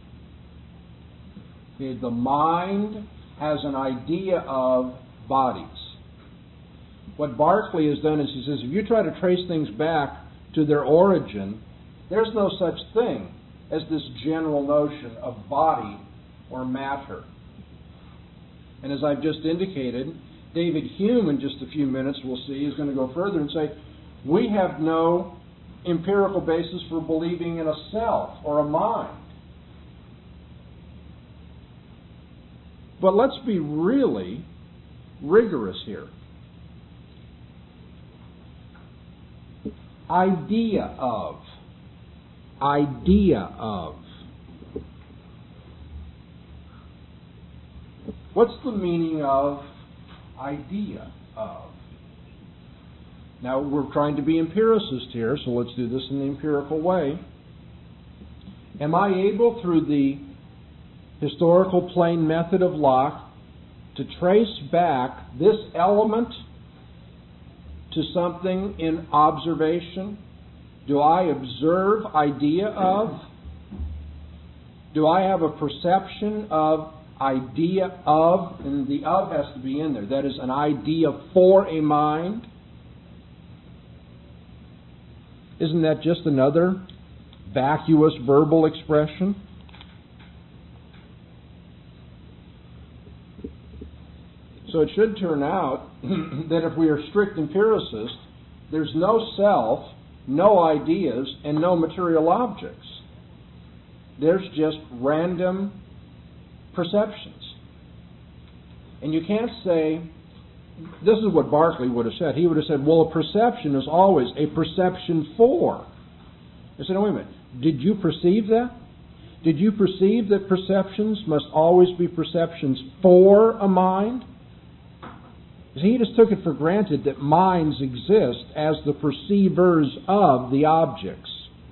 Okay, the mind has an idea of bodies. What Berkeley has done is he says, if you try to trace things back to their origin, there's no such thing as this general notion of body or matter. And as I've just indicated, David Hume, in just a few minutes, we'll see, is going to go further and say, we have no empirical basis for believing in a self or a mind. But let's be really rigorous here. Idea of. What's the meaning of idea of? Now, we're trying to be empiricists here, so let's do this in the empirical way. Am I able, through the historical plane method of Locke, to trace back this element to something in observation? Do I observe idea of? Do I have a perception of idea of? And the of has to be in there. That is an idea for a mind. Isn't that just another vacuous verbal expression? So it should turn out that if we are strict empiricists, there's no self, no ideas, and no material objects. There's just random perceptions. And you can't say, this is what Berkeley would have said. He would have said, well, a perception is always a perception for. I said, no, wait a minute. Did you perceive that? Did you perceive that perceptions must always be perceptions for a mind? He just took it for granted that minds exist as the perceivers of the objects.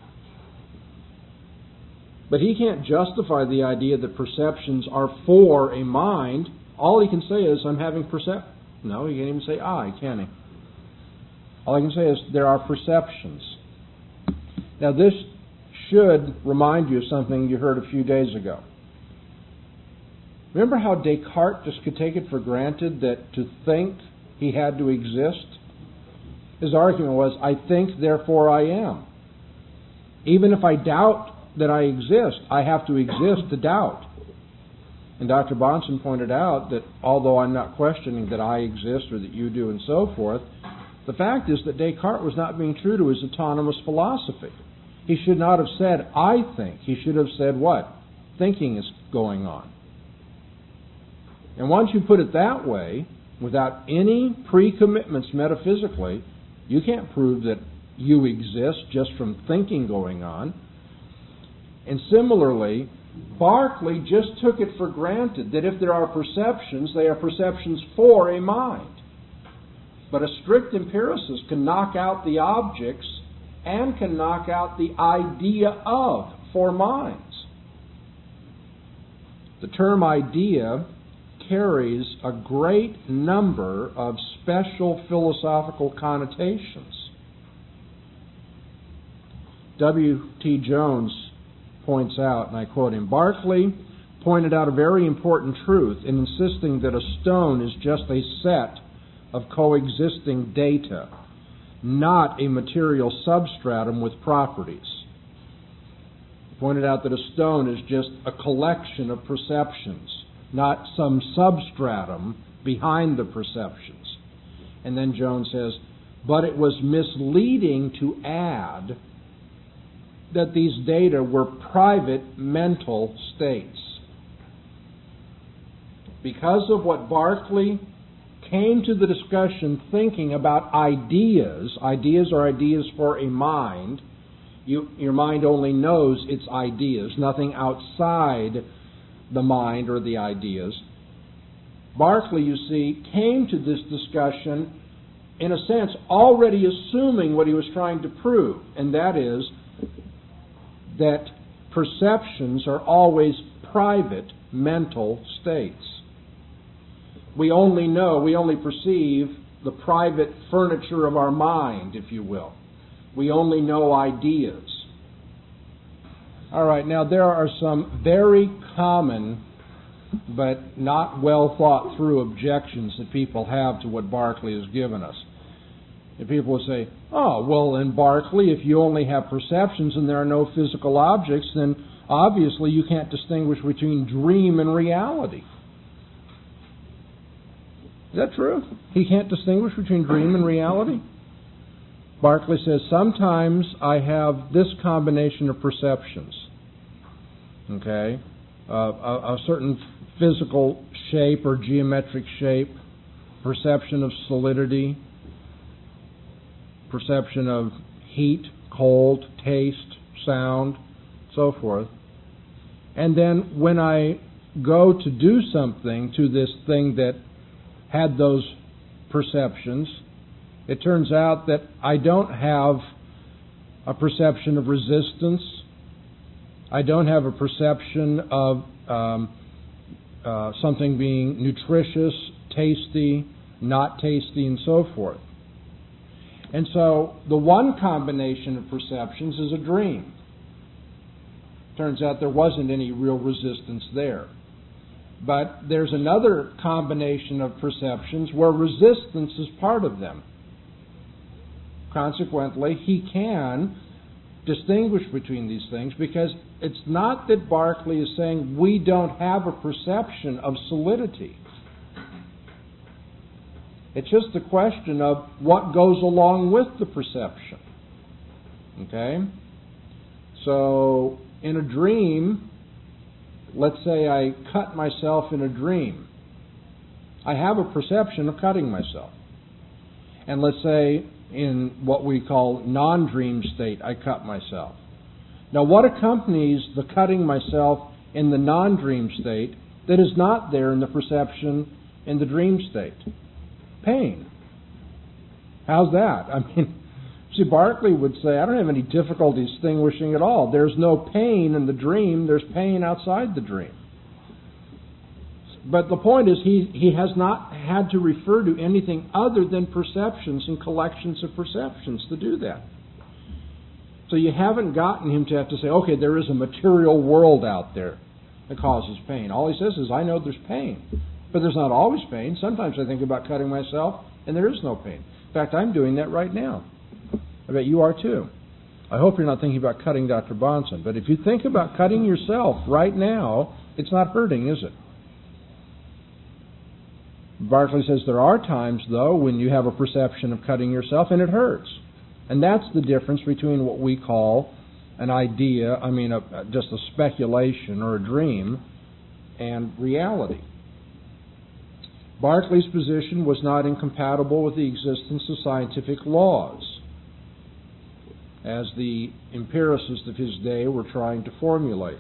But he can't justify the idea that perceptions are for a mind. All he can say is, I'm having No, he can't even say I, can he? All he can say is, there are perceptions. Now this should remind you of something you heard a few days ago. Remember how Descartes just could take it for granted that to think he had to exist? His argument was, I think, therefore I am. Even if I doubt that I exist, I have to exist to doubt. And Dr. Bahnsen pointed out that although I'm not questioning that I exist or that you do and so forth, the fact is that Descartes was not being true to his autonomous philosophy. He should not have said, I think. He should have said what? Thinking is going on. And once you put it that way, without any pre-commitments metaphysically, you can't prove that you exist just from thinking going on. And similarly, Berkeley just took it for granted that if there are perceptions, they are perceptions for a mind. But a strict empiricist can knock out the objects and can knock out the idea of for minds. The term idea carries a great number of special philosophical connotations. W.T. Jones points out, and I quote him, Berkeley pointed out a very important truth in insisting that a stone is just a set of coexisting data, not a material substratum with properties. He pointed out that a stone is just a collection of perceptions, not some substratum behind the perceptions. And then Jones says, but it was misleading to add that these data were private mental states. Because of what Berkeley came to the discussion thinking about ideas are ideas for a mind. Your mind only knows its ideas, nothing outside the mind or the ideas. Berkeley, you see, came to this discussion, in a sense, already assuming what he was trying to prove, and that is that perceptions are always private mental states. We only perceive the private furniture of our mind, if you will. We only know ideas. All right, now there are some very common but not well thought through objections that people have to what Berkeley has given us. And people will say, oh, well, in Berkeley, if you only have perceptions and there are no physical objects, then obviously you can't distinguish between dream and reality. Is that true? He can't distinguish between dream and reality? Berkeley says, sometimes I have this combination of perceptions. Okay? A certain physical shape or geometric shape, perception of solidity, perception of heat, cold, taste, sound, so forth. And then when I go to do something to this thing that had those perceptions, it turns out that I don't have a perception of resistance. I don't have a perception of something being nutritious, tasty, not tasty, and so forth. And so the one combination of perceptions is a dream. Turns out there wasn't any real resistance there. But there's another combination of perceptions where resistance is part of them. Consequently, he can distinguish between these things because it's not that Berkeley is saying we don't have a perception of solidity. It's just a question of what goes along with the perception. Okay? So, in a dream, let's say I cut myself in a dream. I have a perception of cutting myself. And let's say in what we call non-dream state, I cut myself. Now, what accompanies the cutting myself in the non-dream state that is not there in the perception in the dream state? Pain. How's that? I mean, see, Berkeley would say, I don't have any difficulty distinguishing at all. There's no pain in the dream, there's pain outside the dream. But the point is, he has not had to refer to anything other than perceptions and collections of perceptions to do that. So you haven't gotten him to have to say, okay, there is a material world out there that causes pain. All he says is, I know there's pain. But there's not always pain. Sometimes I think about cutting myself, and there is no pain. In fact, I'm doing that right now. I bet you are too. I hope you're not thinking about cutting Dr. Bahnsen. But if you think about cutting yourself right now, it's not hurting, is it? Berkeley says there are times, though, when you have a perception of cutting yourself, and it hurts. And that's the difference between what we call an idea, just a speculation or a dream, and reality. Berkeley's position was not incompatible with the existence of scientific laws. as the empiricists of his day were trying to formulate.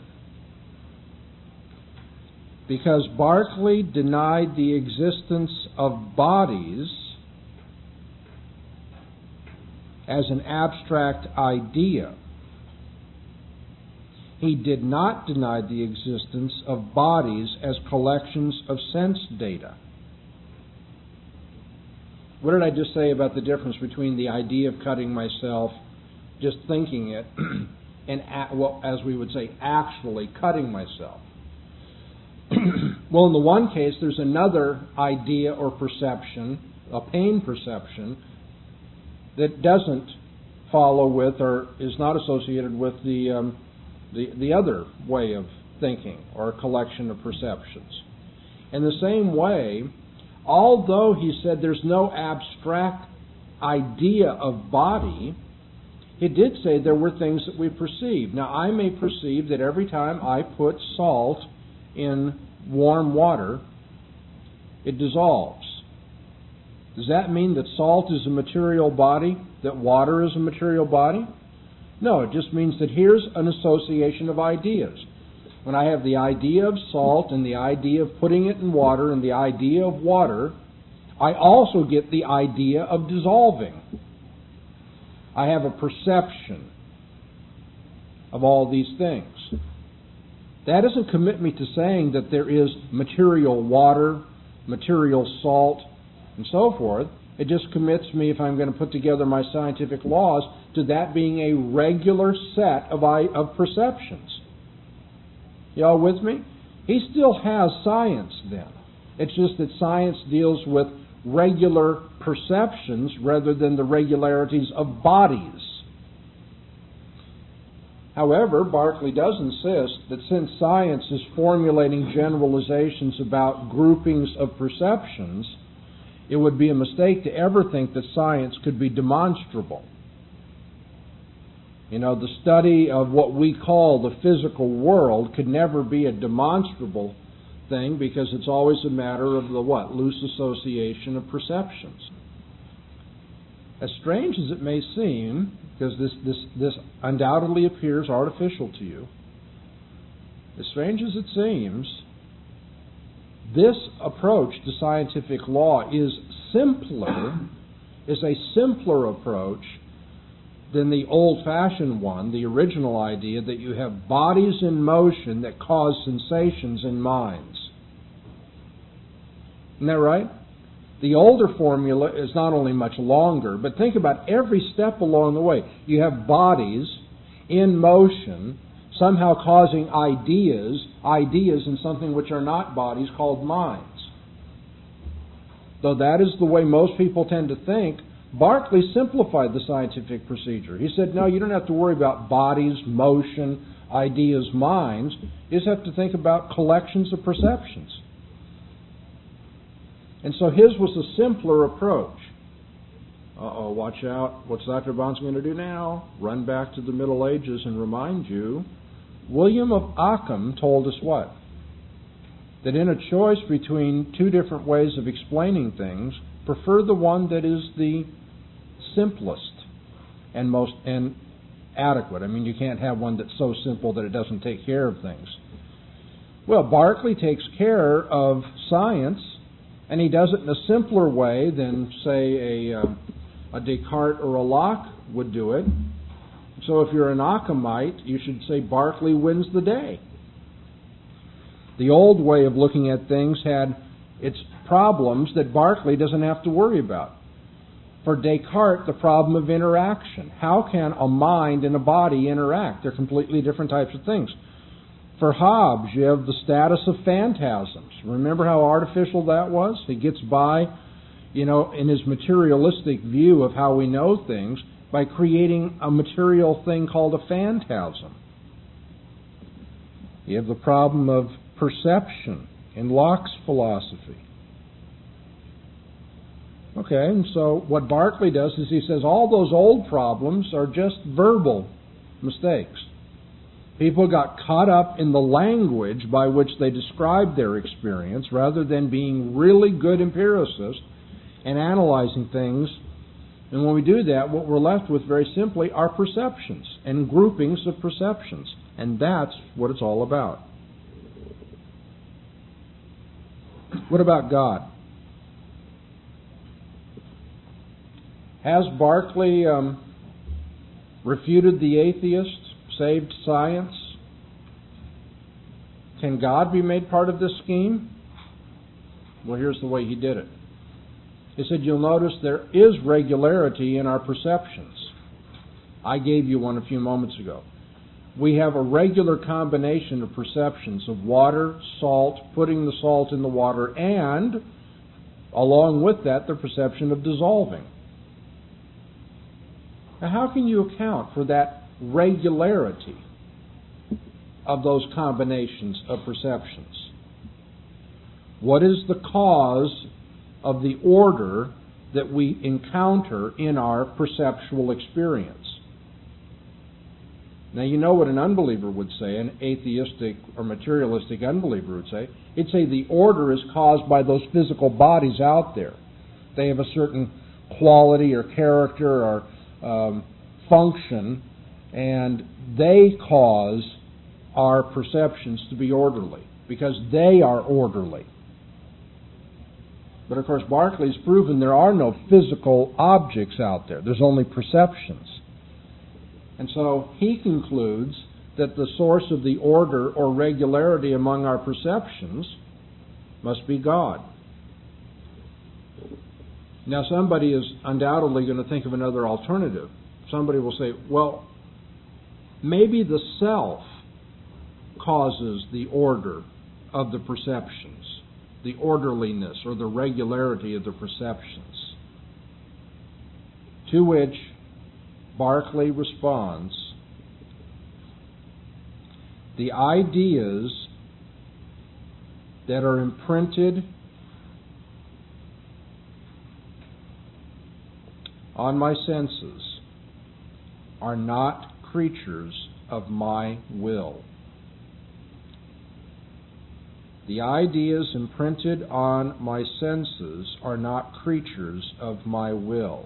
Because Berkeley denied the existence of bodies as an abstract idea. He did not deny the existence of bodies as collections of sense data. What did I just say about the difference between the idea of cutting myself, just thinking it, and, as we would say, actually cutting myself? Well, in the one case, there's another idea or perception, a pain perception, that doesn't follow with or is not associated with the other way of thinking or collection of perceptions. In the same way, although he said there's no abstract idea of body, he did say there were things that we perceive. Now, I may perceive that every time I put salt in warm water, it dissolves. Does that mean that salt is a material body, that water is a material body? No, it just means that here's an association of ideas. When I have the idea of salt and the idea of putting it in water and the idea of water, I also get the idea of dissolving. I have a perception of all these things. That doesn't commit me to saying that there is material water, material salt, and so forth. It just commits me, if I'm going to put together my scientific laws, to that being a regular set of perceptions. Y'all with me? He still has science then. It's just that science deals with regular perceptions rather than the regularities of bodies. However, Berkeley does insist that since science is formulating generalizations about groupings of perceptions, it would be a mistake to ever think that science could be demonstrable. You know, the study of what we call the physical world could never be a demonstrable thing because it's always a matter of the loose association of perceptions. As strange as it may seem, because this undoubtedly appears artificial to you, as strange as it seems, this approach to scientific law is a simpler approach than the old-fashioned one, the original idea that you have bodies in motion that cause sensations in minds. Isn't that right? The older formula is not only much longer, but think about every step along the way. You have bodies in motion, somehow causing ideas in something which are not bodies called minds. Though that is the way most people tend to think, Berkeley simplified the scientific procedure. He said, no, you don't have to worry about bodies, motion, ideas, minds. You just have to think about collections of perceptions. And so his was a simpler approach. Watch out. What's Dr. Bond's going to do now? Run back to the Middle Ages and remind you, William of Ockham told us what? That in a choice between two different ways of explaining things, prefer the one that is the simplest and most adequate. I mean, you can't have one that's so simple that it doesn't take care of things. Well, Berkeley takes care of science, and he does it in a simpler way than, say, a Descartes or a Locke would do it. So if you're an Ockhamite, you should say Berkeley wins the day. The old way of looking at things had its problems that Berkeley doesn't have to worry about. For Descartes, the problem of interaction. How can a mind and a body interact? They're completely different types of things. For Hobbes, you have the status of phantasms. Remember how artificial that was? He gets by, in his materialistic view of how we know things, by creating a material thing called a phantasm. You have the problem of perception in Locke's philosophy. Okay, and so what Berkeley does is he says all those old problems are just verbal mistakes. People got caught up in the language by which they described their experience rather than being really good empiricists and analyzing things And when we do that, what we're left with very simply are perceptions and groupings of perceptions. And that's what it's all about. What about God? Has Berkeley refuted the atheist, saved science? Can God be made part of this scheme? Well, here's the way he did it. He said, you'll notice there is regularity in our perceptions. I gave you one a few moments ago. We have a regular combination of perceptions of water, salt, putting the salt in the water, and, along with that, the perception of dissolving. Now, how can you account for that regularity of those combinations of perceptions? What is the cause of the order that we encounter in our perceptual experience? Now, you know what an unbeliever would say, an atheistic or materialistic unbeliever would say. He'd say the order is caused by those physical bodies out there. They have a certain quality or character or function, and they cause our perceptions to be orderly because they are orderly. But of course, Berkeley's proven there are no physical objects out there. There's only perceptions. And so he concludes that the source of the order or regularity among our perceptions must be God. Now, somebody is undoubtedly going to think of another alternative. Somebody will say, well, maybe the self causes the order of the perceptions, the orderliness or the regularity of the perceptions. To which Berkeley responds, the ideas that are imprinted on my senses are not creatures of my will. The ideas imprinted on my senses are not creatures of my will.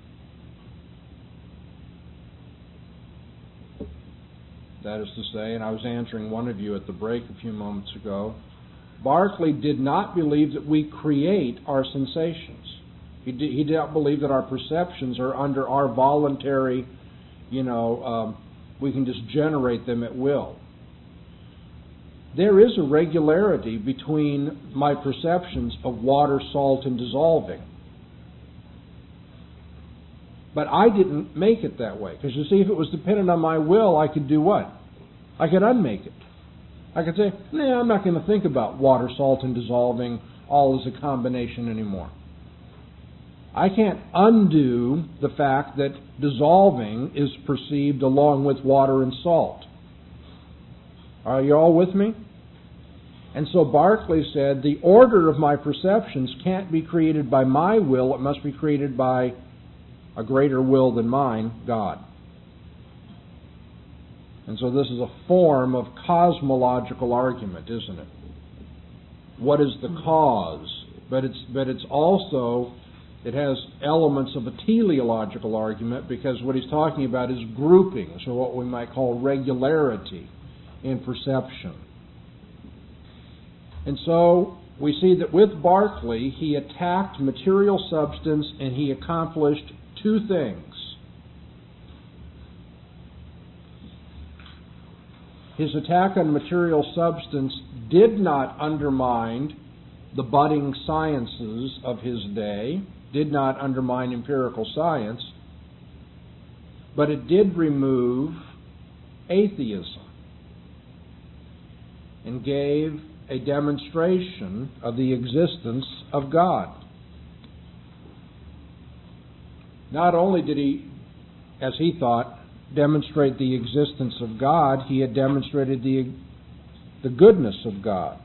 That is to say, and I was answering one of you at the break a few moments ago, Berkeley did not believe that we create our sensations. He did not believe that our perceptions are under our voluntary, we can just generate them at will. There is a regularity between my perceptions of water, salt, and dissolving. But I didn't make it that way. Because you see, if it was dependent on my will, I could do what? I could unmake it. I could say, I'm not going to think about water, salt, and dissolving all as a combination anymore. I can't undo the fact that dissolving is perceived along with water and salt. Are you all with me? And so Berkeley said, the order of my perceptions can't be created by my will, it must be created by a greater will than mine, God. And so this is a form of cosmological argument, isn't it? What is the cause? But it's also, it has elements of a teleological argument because what he's talking about is groupings, or what we might call regularity in perception. And so we see that with Berkeley, he attacked material substance and he accomplished two things. His attack on material substance did not undermine the budding sciences of his day, did not undermine empirical science, but it did remove atheism and gave a demonstration of the existence of God. Not only did he, as he thought, demonstrate the existence of God, he had demonstrated the goodness of God.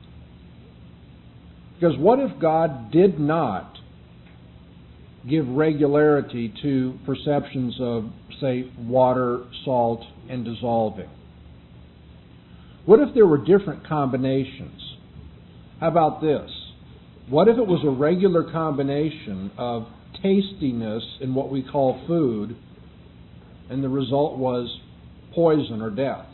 Because what if God did not give regularity to perceptions of, say, water, salt, and dissolving? What if there were different combinations? How about this? What if it was a regular combination of tastiness in what we call food, and the result was poison or death.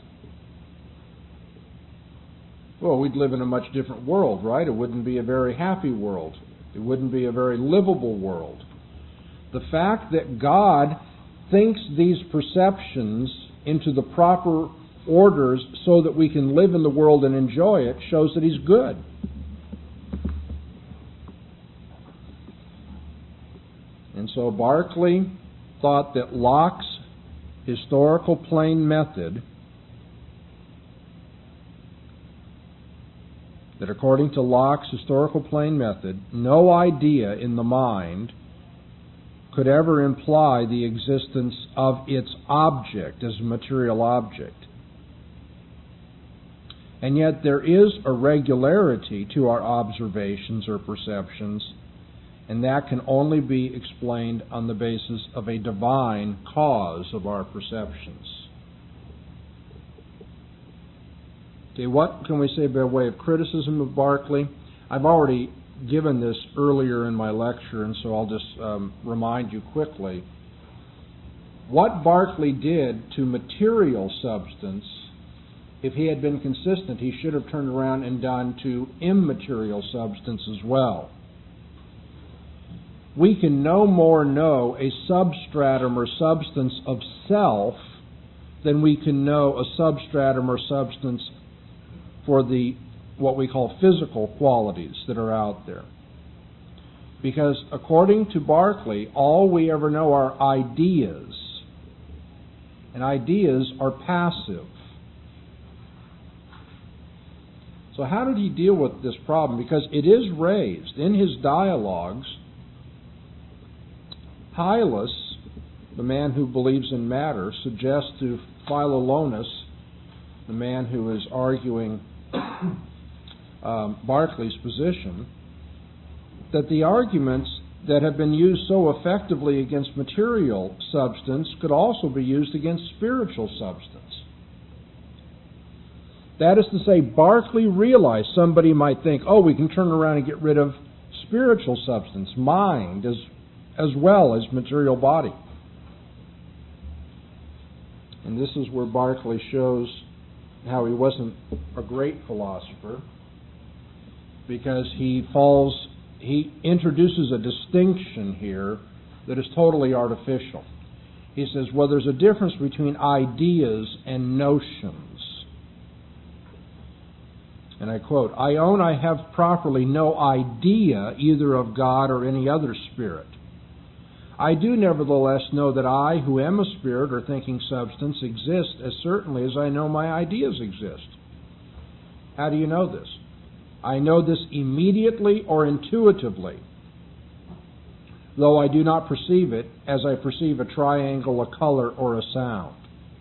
Well, we'd live in a much different world, right? It wouldn't be a very happy world. It wouldn't be a very livable world. The fact that God thinks these perceptions into the proper orders so that we can live in the world and enjoy it shows that He's good. And so Berkeley thought that Locke's historical plane method, that according to Locke's historical plane method, no idea in the mind could ever imply the existence of its object as a material object. And yet there is a regularity to our observations or perceptions, and that can only be explained on the basis of a divine cause of our perceptions. Okay, what can we say by way of criticism of Berkeley? I've already given this earlier in my lecture, and so I'll just remind you quickly. What Berkeley did to material substance, if he had been consistent, he should have turned around and done to immaterial substance as well. We can no more know a substratum or substance of self than we can know a substratum or substance for the what we call physical qualities that are out there. Because according to Berkeley, all we ever know are ideas. And ideas are passive. So how did he deal with this problem? Because it is raised in his dialogues. Hylas, the man who believes in matter, suggests to Philolaus, the man who is arguing Berkeley's position, that the arguments that have been used so effectively against material substance could also be used against spiritual substance. That is to say, Berkeley realized somebody might think, oh, we can turn around and get rid of spiritual substance, mind, as well as material body. And this is where Berkeley shows how he wasn't a great philosopher, because he introduces a distinction here that is totally artificial. He says, well, there's a difference between ideas and notions. And I quote, I own I have properly no idea either of God or any other spirit. I do nevertheless know that I, who am a spirit or thinking substance, exist as certainly as I know my ideas exist. How do you know this? I know this immediately or intuitively, though I do not perceive it as I perceive a triangle, a color, or a sound.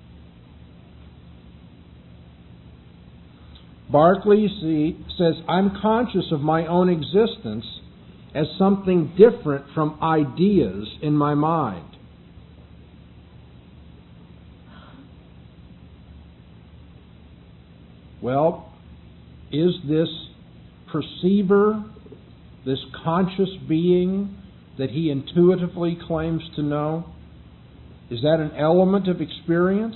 Berkeley says, I'm conscious of my own existence as something different from ideas in my mind. Well, is this perceiver, this conscious being that he intuitively claims to know, is that an element of experience?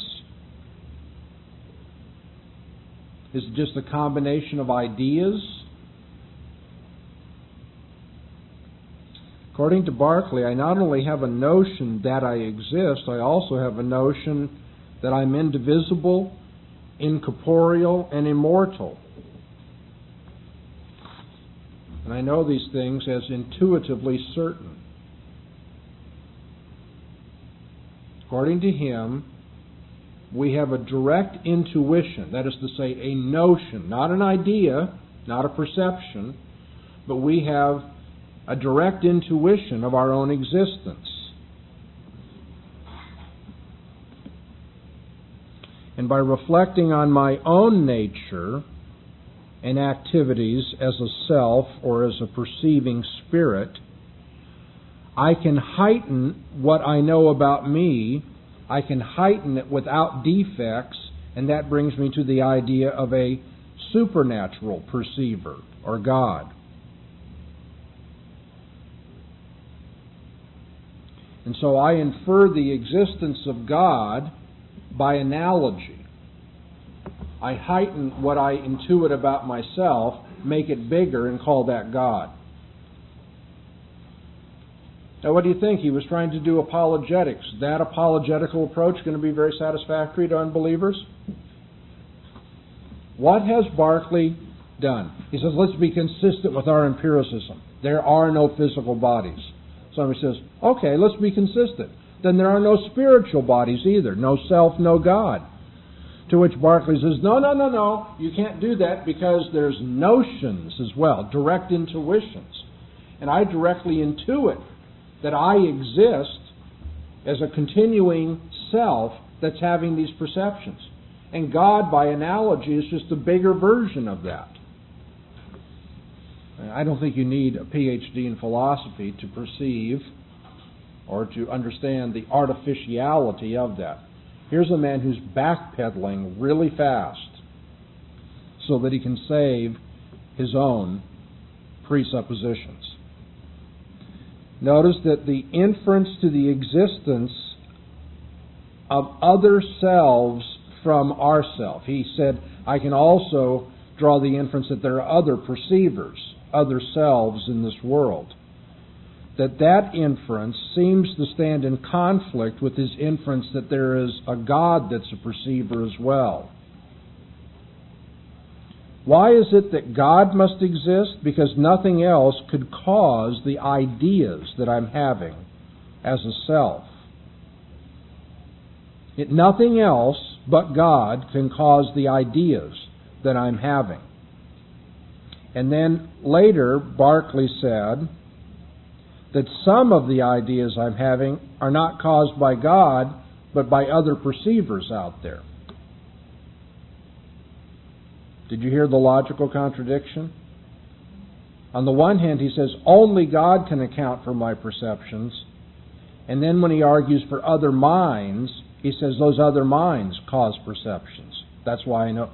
Is it just a combination of ideas? According to Berkeley, I not only have a notion that I exist, I also have a notion that I'm indivisible, incorporeal, and immortal. And I know these things as intuitively certain. According to him, we have a direct intuition, that is to say, a notion, not an idea, not a perception, but we have a direct intuition of our own existence. And by reflecting on my own nature and activities as a self or as a perceiving spirit, I can heighten what I know about me. I can heighten it without defects, and that brings me to the idea of a supernatural perceiver or God. And so I infer the existence of God by analogy. I heighten what I intuit about myself, make it bigger, and call that God. Now, what do you think? He was trying to do apologetics. Is that apologetical approach going to be very satisfactory to unbelievers? What has Berkeley done? He says, let's be consistent with our empiricism. There are no physical bodies. Somebody says, okay, let's be consistent. Then there are no spiritual bodies either. No self, no God. To which Berkeley says, no. You can't do that because there's notions as well, direct intuitions. And I directly intuit that I exist as a continuing self that's having these perceptions. And God, by analogy, is just a bigger version of that. I don't think you need a PhD in philosophy to perceive or to understand the artificiality of that. Here's a man who's backpedaling really fast so that he can save his own presuppositions. Notice that the inference to the existence of other selves from ourself. He said, I can also draw the inference that there are other perceivers, other selves in this world. That inference seems to stand in conflict with his inference that there is a God that's a perceiver as well. Why is it that God must exist? Because nothing else could cause the ideas that I'm having as a self. Nothing else but God can cause the ideas that I'm having. And then later, Berkeley said that some of the ideas I'm having are not caused by God, but by other perceivers out there. Did you hear the logical contradiction? On the one hand, he says, only God can account for my perceptions. And then when he argues for other minds, he says those other minds cause perceptions. That's why I know.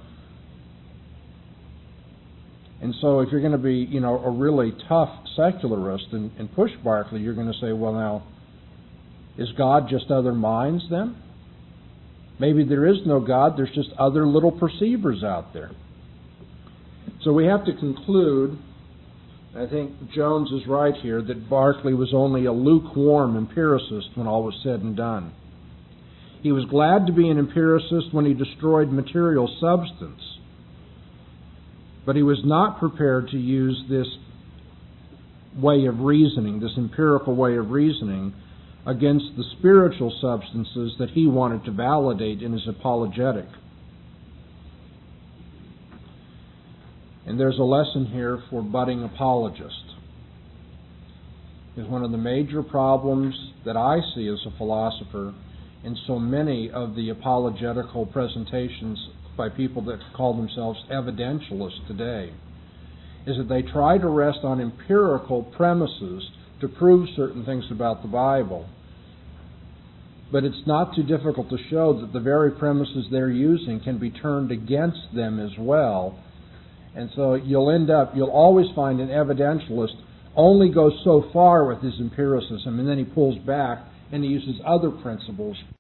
And so if you're going to be, a really tough secularist and push Berkeley, you're going to say, well, now, is God just other minds then? Maybe there is no God, there's just other little perceivers out there. So we have to conclude, I think Jones is right here, that Berkeley was only a lukewarm empiricist when all was said and done. He was glad to be an empiricist when he destroyed material substance, but he was not prepared to use this way of reasoning, this empirical way of reasoning, against the spiritual substances that he wanted to validate in his apologetic. And there's a lesson here for budding apologists. Because one of the major problems that I see as a philosopher in so many of the apologetical presentations by people that call themselves evidentialists today is that they try to rest on empirical premises to prove certain things about the Bible. But it's not too difficult to show that the very premises they're using can be turned against them as well. And so you'll always find an evidentialist only goes so far with his empiricism, and then he pulls back and he uses other principles